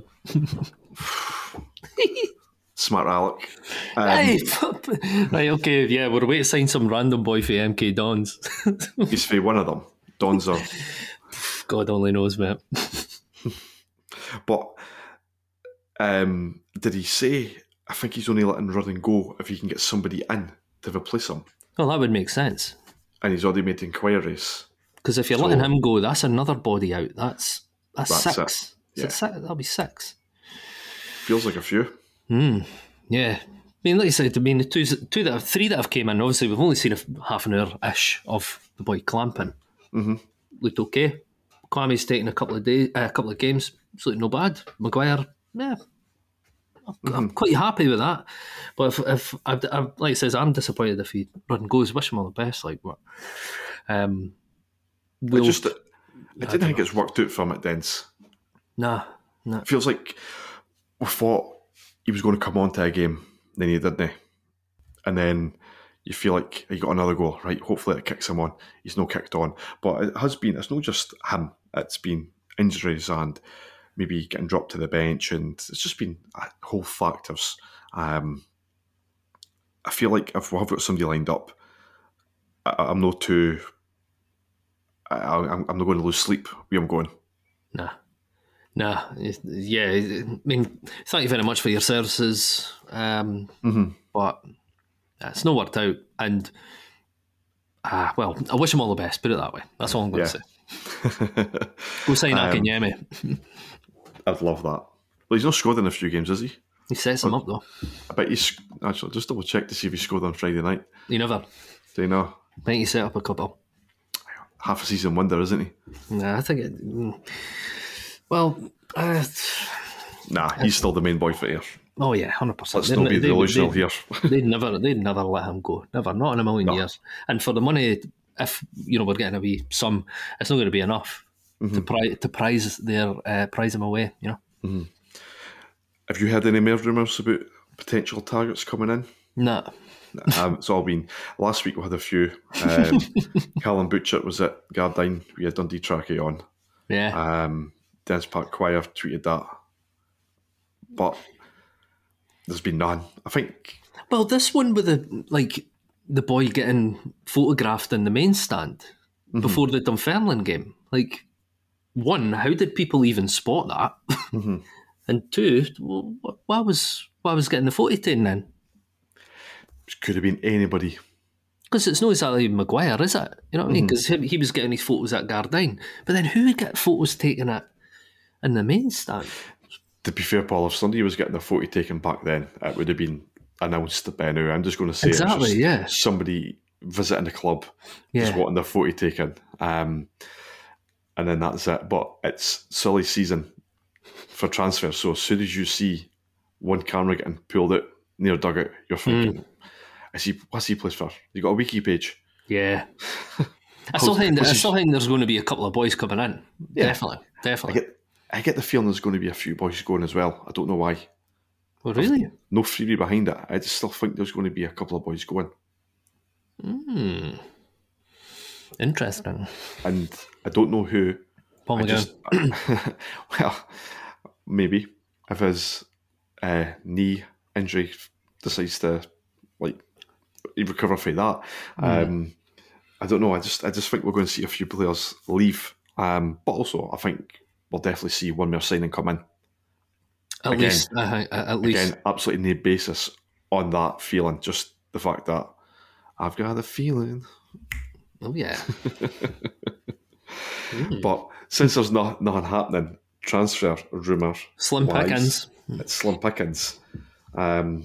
Smart Alec. Right, okay, yeah, we're waiting to sign some random boy for MK Dons. He's for one of them. Dons are... God only knows, mate. But did he say, I think he's only letting Running go if he can get somebody in to replace him? Well, that would make sense. And he's already made inquiries. Because if you're letting him go, that's another body out. That's 6. Yeah. That'll be 6. Feels like a few. Yeah. I mean, like I said, the 3 that have came in, obviously we've only seen half an hour-ish of the boy Clampin. Looked okay. Kwame's taken a couple of games. It's like no bad. Maguire, yeah, I'm quite happy with that. But if I like it says, I'm disappointed if he run goes. Wish him all the best. Like what? I didn't think it's worked out for him at Dens. Nah. It feels like we thought he was going to come on to a game, then he didn't. And then you feel like he got another goal, right? Hopefully it kicks him on. He's no kicked on. But it's not just him. It's been injuries and maybe getting dropped to the bench, and it's just been whole factors. I feel like if we have got somebody lined up, I'm not going to lose sleep where I'm going. Nah. Yeah, I mean, thank you very much for your services, but it's not worked out. And, well, I wish him all the best, put it that way. That's all I'm going to say. Go sign Akinyemi. I'd love that. Well, he's not scored in a few games, is he? He sets him up, though. I bet he's... Actually, just double check to see if he scored on Friday night. He never. Do you know? I think he set up a couple. Half a season wonder, isn't he? Nah, I think it... Well... he's still the main boy for here. Oh yeah, 100%. Let's not be delusional here. They'd never let him go. Never, not in a million years. And for the money, if we're getting a wee sum, it's not going to be enough to prize him away. Mm-hmm. Have you heard any more rumours about potential targets coming in? No. It's all been last week. We had a few. Callum Butchert was at Gardyne. We had Dundee Trackey on. Yeah. Dens Park Choir tweeted that, but there's been none. I think. Well, this one with the boy getting photographed in the main stand before the Dunfermline game. Like, one, how did people even spot that? And two, why was getting the photo taken then? It could have been anybody. Because it's not exactly Maguire, is it? You know what I mean? Because he was getting his photos at Gardyne, but then who would get photos taken in the main stand? To be fair, Paul, if somebody was getting a photo taken back then, it would have been announced by now. I'm just going to say somebody visiting the club just wanting their photo taken, and then that's it. But it's silly season for transfers, so as soon as you see one camera getting pulled out near dugout, you're thinking, what's he plays for? You got a wiki page? Yeah. I still think there's going to be a couple of boys coming in. Yeah. Definitely. I get the feeling there's going to be a few boys going as well. I don't know why. Oh, really? No theory behind it. I just still think there's going to be a couple of boys going. Interesting. And I don't know who. Paul McGowan. Well, maybe if his knee injury decides to recover from that. I don't know. I just think we're going to see a few players leave. But also, I think we'll definitely see one more signing come in. At least. Again, absolutely no basis on that feeling. Just the fact that I've got a feeling. Oh, yeah. But since there's nothing happening, transfer rumour. Slim pickings. It's slim pickings. The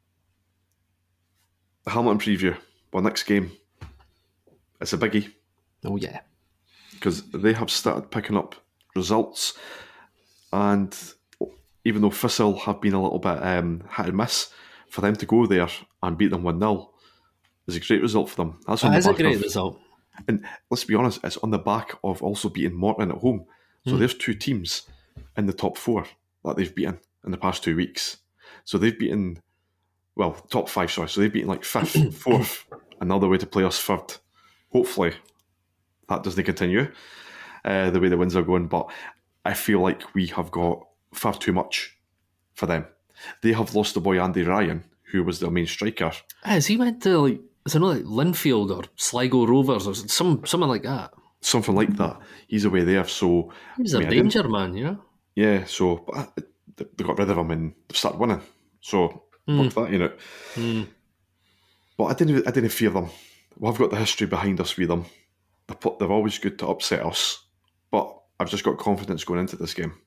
Hamilton preview. Well, next game. It's a biggie. Oh, yeah. Because they have started picking up results, and even though Thistle have been a little bit hit and miss, for them to go there and beat them 1-0 is a great result for them. That is a great result. And let's be honest, it's on the back of also beating Morton at home. So there's two teams in the top four that they've beaten in the past 2 weeks. So they've beaten, top five, sorry. So they've beaten like fifth, fourth, another way to play us third. Hopefully that doesn't continue the way the wins are going. But I feel like we have got far too much for them. They have lost the boy Andy Ryan, who was their main striker. As he went to Linfield or Sligo Rovers or something like that. Something like that. He's away there, so he was a danger man, you know. Yeah, so they got rid of him and they started winning. So worked that, you know. But I didn't fear them. We've got the history behind us with them. They're always good to upset us, but I've just got confidence going into this game.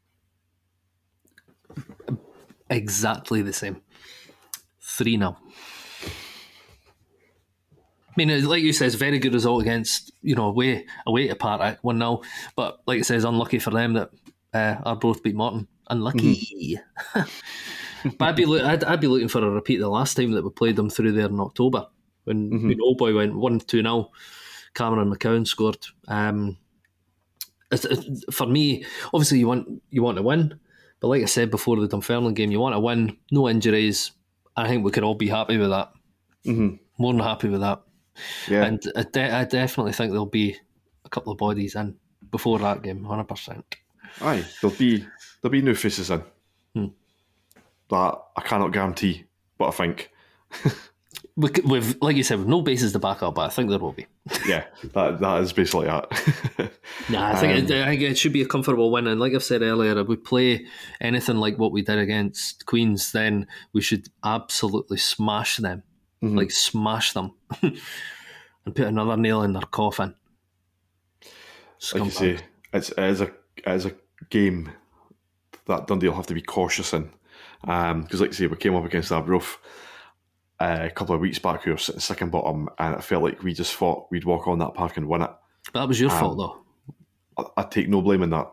Exactly the same. 3-0. mean, like you said, it's a very good result against, away to Partick, 1-0. But like I said, it's unlucky for them that Arbroath beat Morton. Unlucky. But I'd be looking for a repeat of the last time that we played them through there in October when Old Boy went 1-2-0. Cameron McCowan scored. For me, obviously you want to win, but like I said before the Dunfermline game, you want to win, no injuries. I think we could all be happy with that. More than happy with that. Yeah. And I definitely think there'll be a couple of bodies in before that game, 100%. Aye, there'll be new faces in. That I cannot guarantee, but I think. With like you said, with no bases to back up, but I think there will be. Yeah, that is basically that. I think it should be a comfortable win. And like I've said earlier, if we play anything like what we did against Queens, then we should absolutely smash them. Like smash them. And put another nail in their coffin. Like you say, it is a game that Dundee will have to be cautious in. Because like you say, we came up against Arbroath a couple of weeks back. We were sitting second bottom, and it felt like we just thought we'd walk on that park and win it. That was your fault, though. I take no blame in that.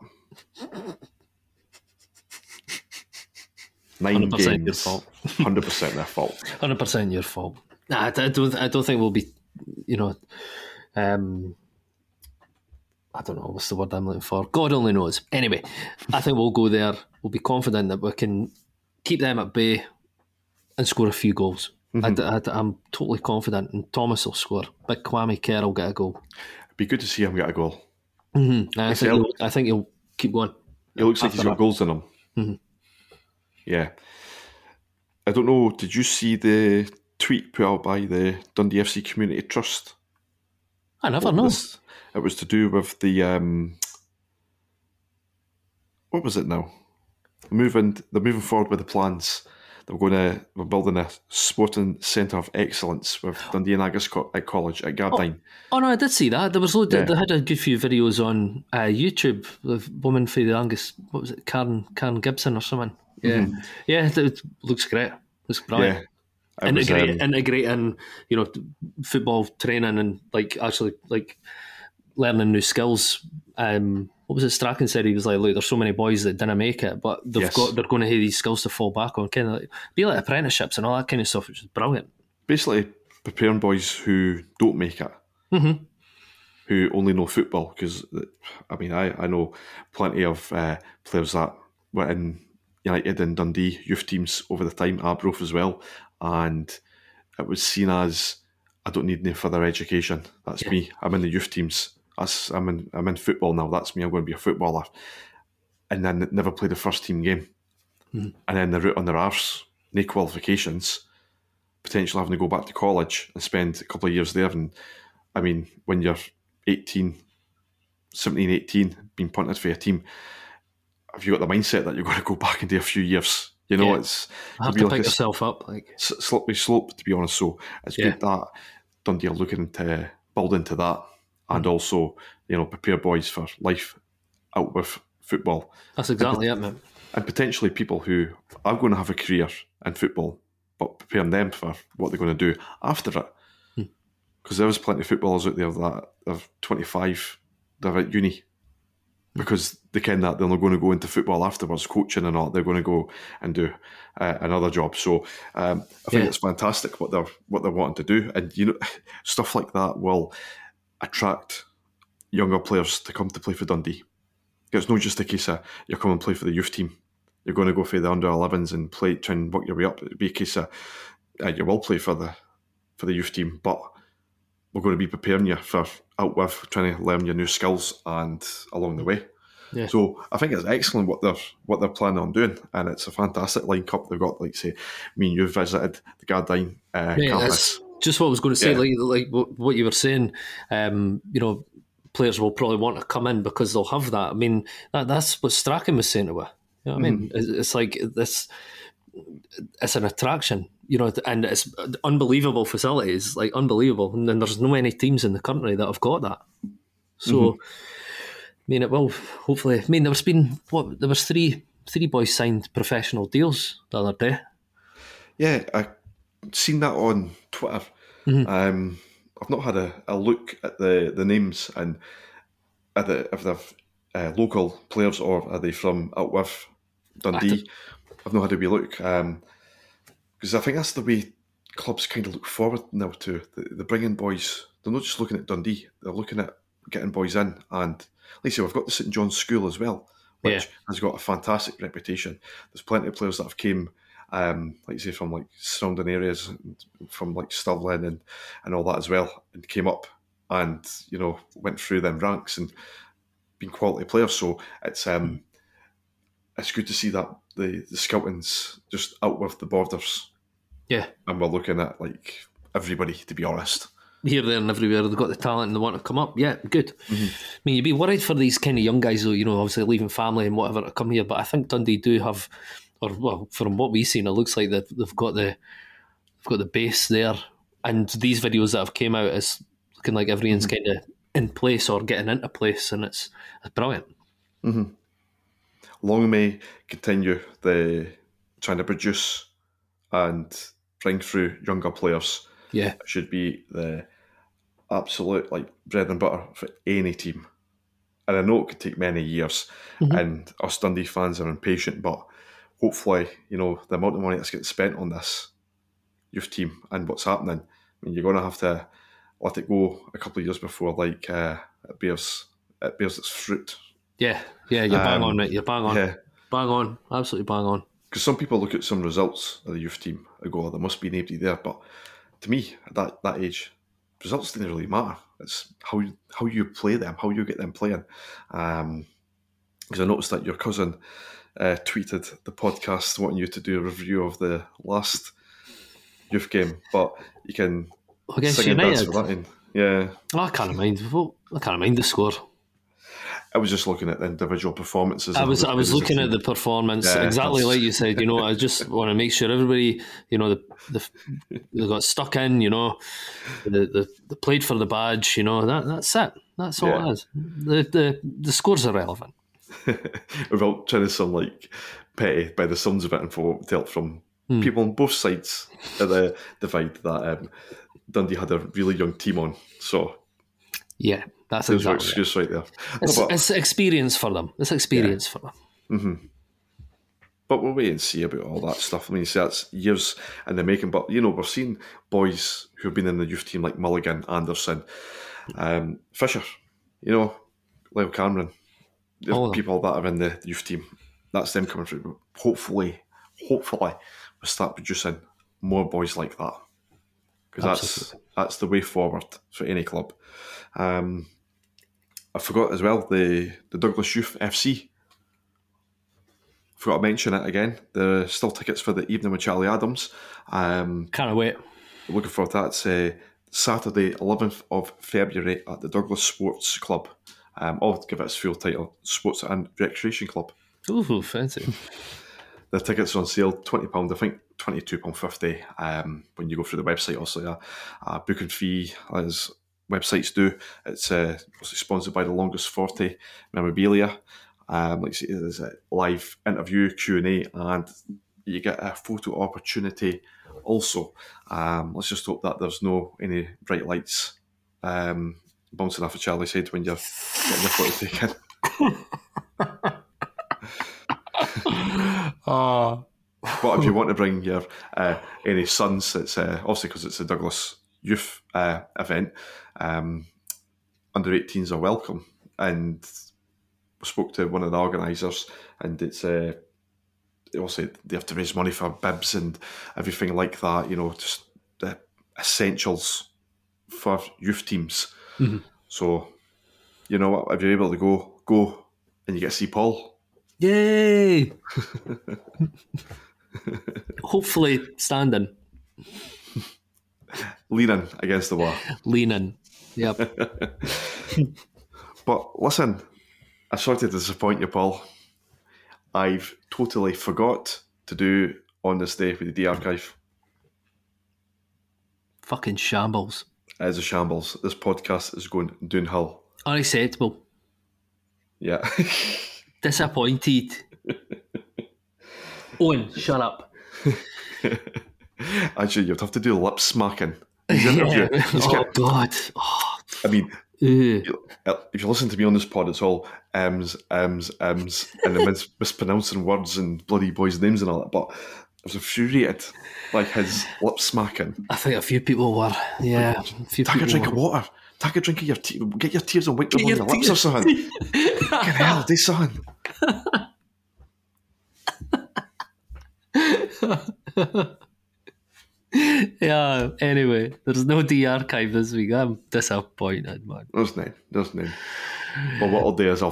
9 games, your fault. 100% their fault. 100% your fault. Nah, I don't think we'll be, I don't know, what's the word I'm looking for? God only knows. Anyway, I think we'll go there. We'll be confident that we can keep them at bay and score a few goals. I'm totally confident, and Thomas will score. Big Kwame Kerr will get a goal. It'd be good to see him get a goal. I think he'll keep going. It looks like he's got goals in him. Yeah. I don't know, did you see the tweet put out by the Dundee FC Community Trust? I never know. It was to do with the... what was it now? They're moving forward with the plans. We're building a sporting centre of excellence with Dundee and Angus College at Gardyne. Oh no, I did see that. There was they had a good few videos on YouTube. The woman for the Angus, what was it, Karen Gibson or something? Yeah, yeah, it looks great. Looks brilliant. Yeah, integrating, football training and actually learning new skills. What was it? Strachan said he was like, look, there's so many boys that didn't make it, but they're going to have these skills to fall back on, kind of be like apprenticeships and all that kind of stuff, which is brilliant. Basically, preparing boys who don't make it, who only know football. Because I mean, I know plenty of players that were in United and Dundee youth teams over the time, Arbroath as well, and it was seen as, I don't need any further education. That's me. I'm in the youth teams. I'm in football now. That's me. I'm going to be a footballer. And then never played the first team game. And then they're out on their arse, no qualifications, potentially having to go back to college and spend a couple of years there. And I mean, when you're 17, 18, being punted for a team, have you got the mindset that you're going to go back into a few years? It's I have to pick yourself up, slippery slope, to be honest. So it's good that Dundee are looking to build into that. And also, prepare boys for life out with football. That's exactly it, man. And potentially people who are going to have a career in football, but preparing them for what they're going to do after it. Because there was plenty of footballers out there that are 25, they're at uni. Because they ken that they're not going to go into football afterwards, coaching and all. They're going to go and do another job. So I think it's fantastic what they're wanting to do. And, stuff like that will attract younger players to come to play for Dundee. It's not just a case of you're coming to play for the youth team. You're going to go for the under-11s and try and work your way up. It'd be a case of you will play for the youth team, but we're going to be preparing you for out with trying to learn your new skills and along the way. Yeah. So I think it's excellent what they're planning on doing, and it's a fantastic link-up they've got. Like say, me and you visited the Gardyne campus. Just what I was going to say, like what you were saying, players will probably want to come in because they'll have that. I mean, that's what Strachan was saying to her. You know what I mean? It's like this, it's an attraction, and it's unbelievable facilities, like unbelievable. And then there's no many teams in the country that have got that. So, I mean, it will hopefully. I mean, there was three boys signed professional deals the other day. Yeah, I seen that on Twitter. I've not had a look at the names and if they're local players or are they from out with Dundee. I've not had a wee look because I think that's the way clubs kind of look forward now to. They bring in boys. They're not just looking at Dundee. They're looking at getting boys in. And like I say, we've got the St John's School as well, which has got a fantastic reputation. There's plenty of players that have came, like you say, from like surrounding areas, from like Stirling and all that as well, and came up and went through them ranks and been quality players. So it's good to see that the scouting's just out with the borders. Yeah. And we're looking at like everybody, to be honest. Here, there and everywhere, they've got the talent and they want to come up. Yeah, good. Mm-hmm. I mean, you'd be worried for these kind of young guys, though, obviously leaving family and whatever to come here. But I think Dundee do have, from what we've seen, it looks like they've got the base there. And these videos that have came out is looking like everything's kind of in place or getting into place, and it's brilliant. Mm-hmm. Long may continue the trying to produce and bring through younger players. Yeah, it should be the absolute bread and butter for any team. And I know it could take many years, and us Dundee fans are impatient, but hopefully, the amount of money that's getting spent on this youth team and what's happening, I mean, you're going to have to let it go a couple of years before it bears its fruit. Yeah, you're bang on, mate. You're bang on. Yeah. Bang on. Absolutely bang on. Because some people look at some results of the youth team and go, there must be nobody there. But to me, at that age, results didn't really matter. It's how you play them, how you get them playing. Because I noticed that your cousin tweeted the podcast wanting you to do a review of the last youth game, but you can sing and dance for that in. Yeah. I can't mind the score. I was just looking at the individual performances. I was looking at the performance, exactly like you said. I just want to make sure everybody, they got stuck in. They played for the badge. That's it. That's all it is. The scores are relevant. Without trying to sound petty by the sounds of it, and dealt from people on both sides of the divide, that Dundee had a really young team on. So yeah. That's exactly your excuse right there. It's experience for them. It's experience for them. Mm-hmm. But we'll wait and see about all that stuff. I mean, that's years in the making. But, we're seeing boys who've been in the youth team like Mulligan, Anderson, Fisher, Lyle Cameron. There's people that are in the youth team. That's them coming through. Hopefully, we'll start producing more boys like that. Because that's the way forward for any club. I forgot as well the Douglas Youth FC. Forgot to mention it again. There are still tickets for the evening with Charlie Adams. Can't wait. Looking forward to that. It's Saturday, 11th of February at the Douglas Sports Club. I'll give it its full title: Sports and Recreation Club. Ooh, fancy. The tickets are on sale, £20, I think £22.50 when you go through the website. Also, booking fee, as websites do. It's sponsored by the Longest 40 Memorabilia. Like I say, there's a live interview, Q&A, and you get a photo opportunity also. Let's just hope that there's any bright lights bouncing off of Charlie's head when you're getting your photo taken. But if you want to bring your any sons, it's obviously because it's a Douglas Youth event. Under 18s are welcome, and we spoke to one of the organisers, and it's also they have to raise money for bibs and everything like that. Just the essentials for youth teams. Mm-hmm. So, if you're able to go, and you get to see Paul. Yay! Hopefully standing. Leaning against the wall. Leaning, yep. But listen, I'm sorry to disappoint you, Paul. I've totally forgot to do On This Day with the D Archive. Fucking shambles. It is a shambles. This podcast is going downhill. Unacceptable. Yeah. Disappointed. Owen, shut up. Actually, you'd have to do lip smacking his interview. Oh, God. Oh. I mean, if you listen to me on this pod, it's all and the mispronouncing words and bloody boys' names and all that. But I was infuriated by his lip smacking. I think a few people were. Yeah, Take a drink of water. Take a drink of your tea. Get your tears and wipe them on your lips or something. Fucking hell, do something. Yeah, anyway, there's no D-Archive this week. I'm disappointed, man. There's none. Well, what I'll do is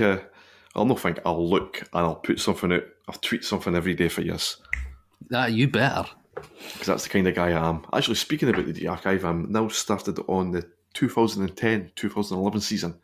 I'll look and I'll put something out. I'll tweet something every day for years. You better. Because that's the kind of guy I am. Actually, speaking about the D-Archive, I'm now started on the 2010-2011 season.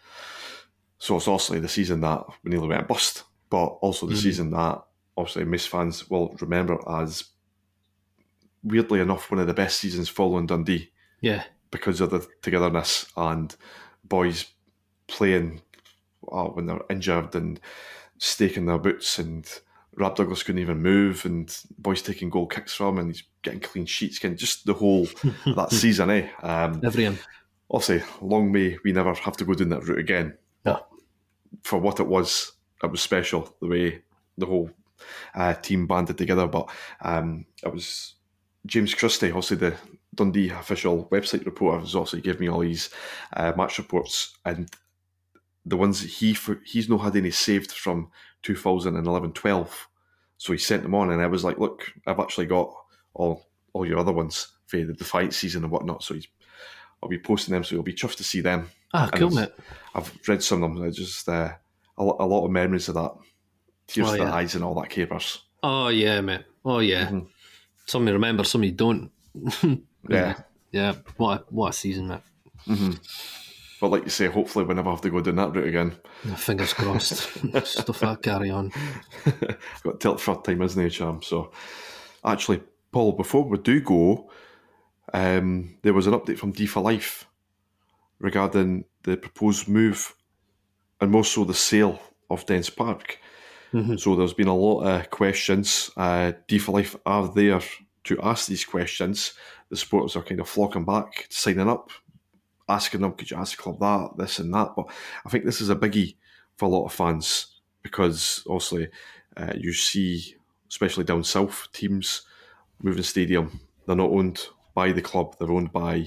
So it's obviously the season that we nearly went bust, but also the season that obviously most fans will remember as, weirdly enough, one of the best seasons following Dundee. Yeah. Because of the togetherness and boys playing when they're injured and staking their boots, and Rab Douglas couldn't even move, and boys taking goal kicks from him, and he's getting clean sheets, just the whole that season, Everyone. Obviously, long may we never have to go down that route again. Yeah. For what it was special, the way the whole team banded together. But it was James Christie, obviously the Dundee official website reporter, who's also gave me all these match reports, and the ones that he's not had any saved from 2011-12. So he sent them on, and I was like, look, I've actually got all your other ones for the Defiant season and whatnot. So I'll be posting them, so you'll be chuffed to see them. Ah, cool, mate. I've read some of them. It's just a lot of memories of that. Tears to the eyes and all that capers. Oh, yeah, mate. Oh, yeah. Mm-hmm. Some you remember, some you don't. Yeah. Yeah, what a season, mate. Mm-hmm. But like you say, hopefully we never have to go down that route again. Fingers crossed. Stuff that carry on. I've got to tell it third time, isn't it, Charm? So, actually, Paul, before we do go, there was an update from D for Life regarding the proposed move and more so the sale of Dens Park. Mm-hmm. So there's been a lot of questions. D for Life are there to ask these questions. The supporters are kind of flocking back, signing up, asking them, could you ask the club that, this and that? But I think this is a biggie for a lot of fans, because obviously you see, especially down south, teams moving stadium. They're not owned by the club, they're owned by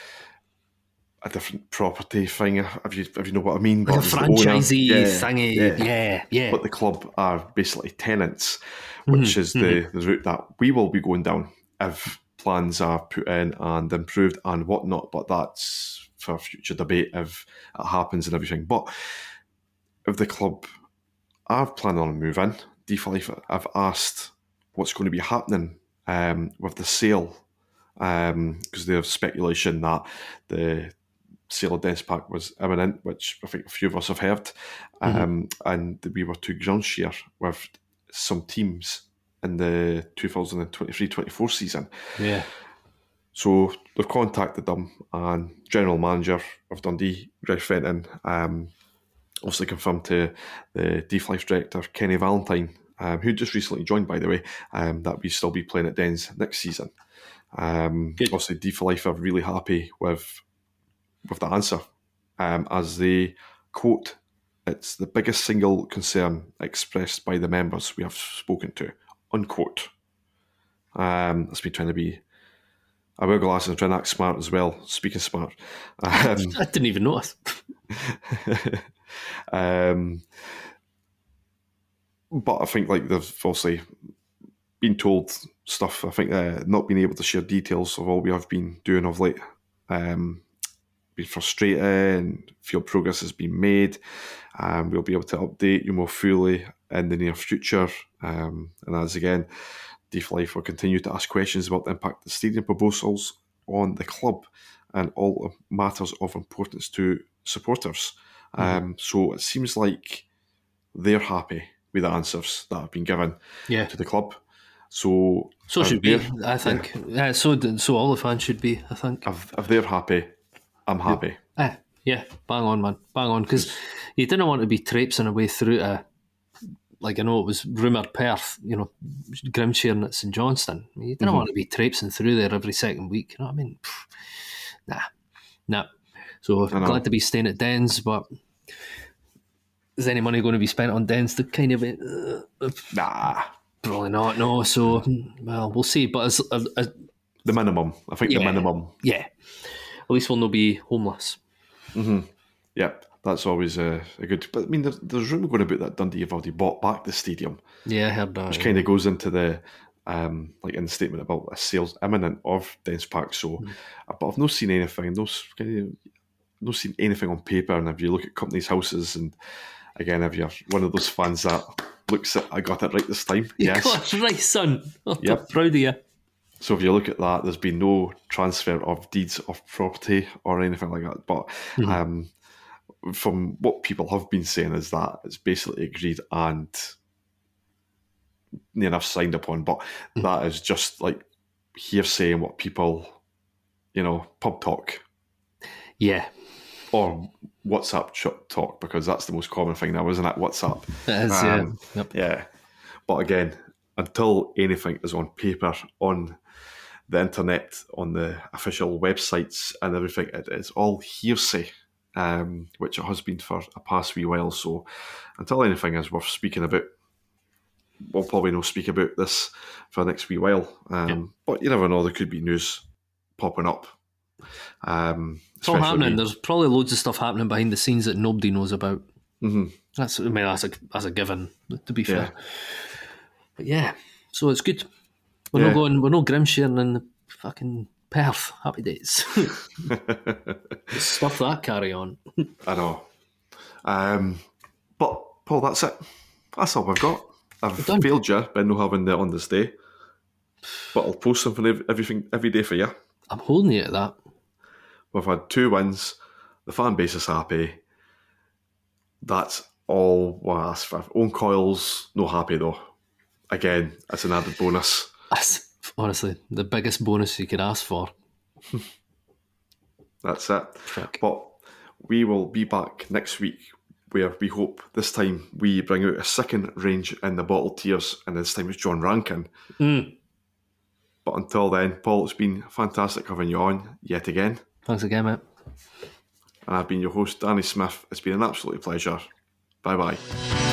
a different property thing, if you know what I mean. Like a franchisee thingy, yeah. But the club are basically tenants, which is the route that we will be going down if plans are put in and improved and whatnot. But that's for future debate if it happens and everything. But if the club are planning on moving, D5 have asked what's going to be happening with the sale, because there's speculation that the sale of Dens Park was imminent, which I think a few of us have heard, and we were to ground share with some teams in the 2023-24 season. Yeah. So they've contacted them, and General Manager of Dundee, Greg Fenton, obviously confirmed to the D5 Director, Kenny Valentine, who just recently joined, by the way, that we still be playing at Dens next season. Obviously, D4Life are really happy with the answer, as they quote, "It's the biggest single concern expressed by the members we have spoken to," unquote. That's me trying to be I wear glasses and trying to act smart as well, speaking smart. I didn't even notice. But I think like they've obviously been told stuff. I think not being able to share details of all we have been doing of late. Been frustrated and feel progress has been made. We'll be able to update you more fully in the near future. And as again, D4Life will continue to ask questions about the impact of the stadium proposals on the club and all matters of importance to supporters. So it seems like they're happy with the answers that have been given to the club. So should be, I think. Yeah. So all the fans should be, I think. If they're happy, I'm happy. Yeah, bang on, man. Bang on. Because you didn't want to be traipsing away through like I know it was rumoured Perth, Grimsharing at St Johnstone. You don't want to be traipsing through there every second week. You know what I mean? Nah. So glad to be staying at Dens, but is any money going to be spent on Dens to kind of? Nah, probably not. No. So well, we'll see. But as the minimum, I think the minimum. Yeah. At least we'll not be homeless. Yeah, that's always a good. But I mean, there's rumour going about that Dundee have already bought back the stadium. Yeah, I heard that. Which kind of goes into the like in the statement about a sales imminent of Dens Park. So, but I've not seen anything. Not seen anything on paper. And if you look at companies' houses, and again, if you're one of those fans that looks at, I got it right this time. You yes, got it right, son. I'm Yep. proud of you. So if you look at that, there's been no transfer of deeds of property or anything like that. But from what people have been saying is that it's basically agreed and near enough signed upon. But that is just like hearsay and what people, pub talk. Yeah. Or WhatsApp talk, because that's the most common thing now, isn't it? WhatsApp. It is, yeah. Yep. Yeah. But again, until anything is on paper, on the internet, on the official websites and everything, it is all hearsay, which it has been for a past wee while. So until anything is worth speaking about, we'll probably not speak about this for the next wee while. But you never know, there could be news popping up. It's all happening. There's probably loads of stuff happening behind the scenes that nobody knows about. That's a given, to be fair. But yeah, so it's good. We're not Grimsharing in the fucking Perth. Happy days. Stuff that carry on. I know. But Paul, that's it. That's all we've got. I've failed you by not having it on this day, but I'll post something every day for you. I'm holding you at that. We've had 2 wins. The fan base is happy. That's all we'll ask for. Owen Coyle's not happy though. Again, it's an added bonus. That's honestly the biggest bonus you could ask for. That's it. Frick. But we will be back next week, where we hope this time we bring out a second range in the bottle tiers, and this time it's John Rankin. But until then, Paul, it's been fantastic having you on yet again. Thanks again, mate. And I've been your host, Danny Smith. It's been an absolute pleasure. Bye-bye.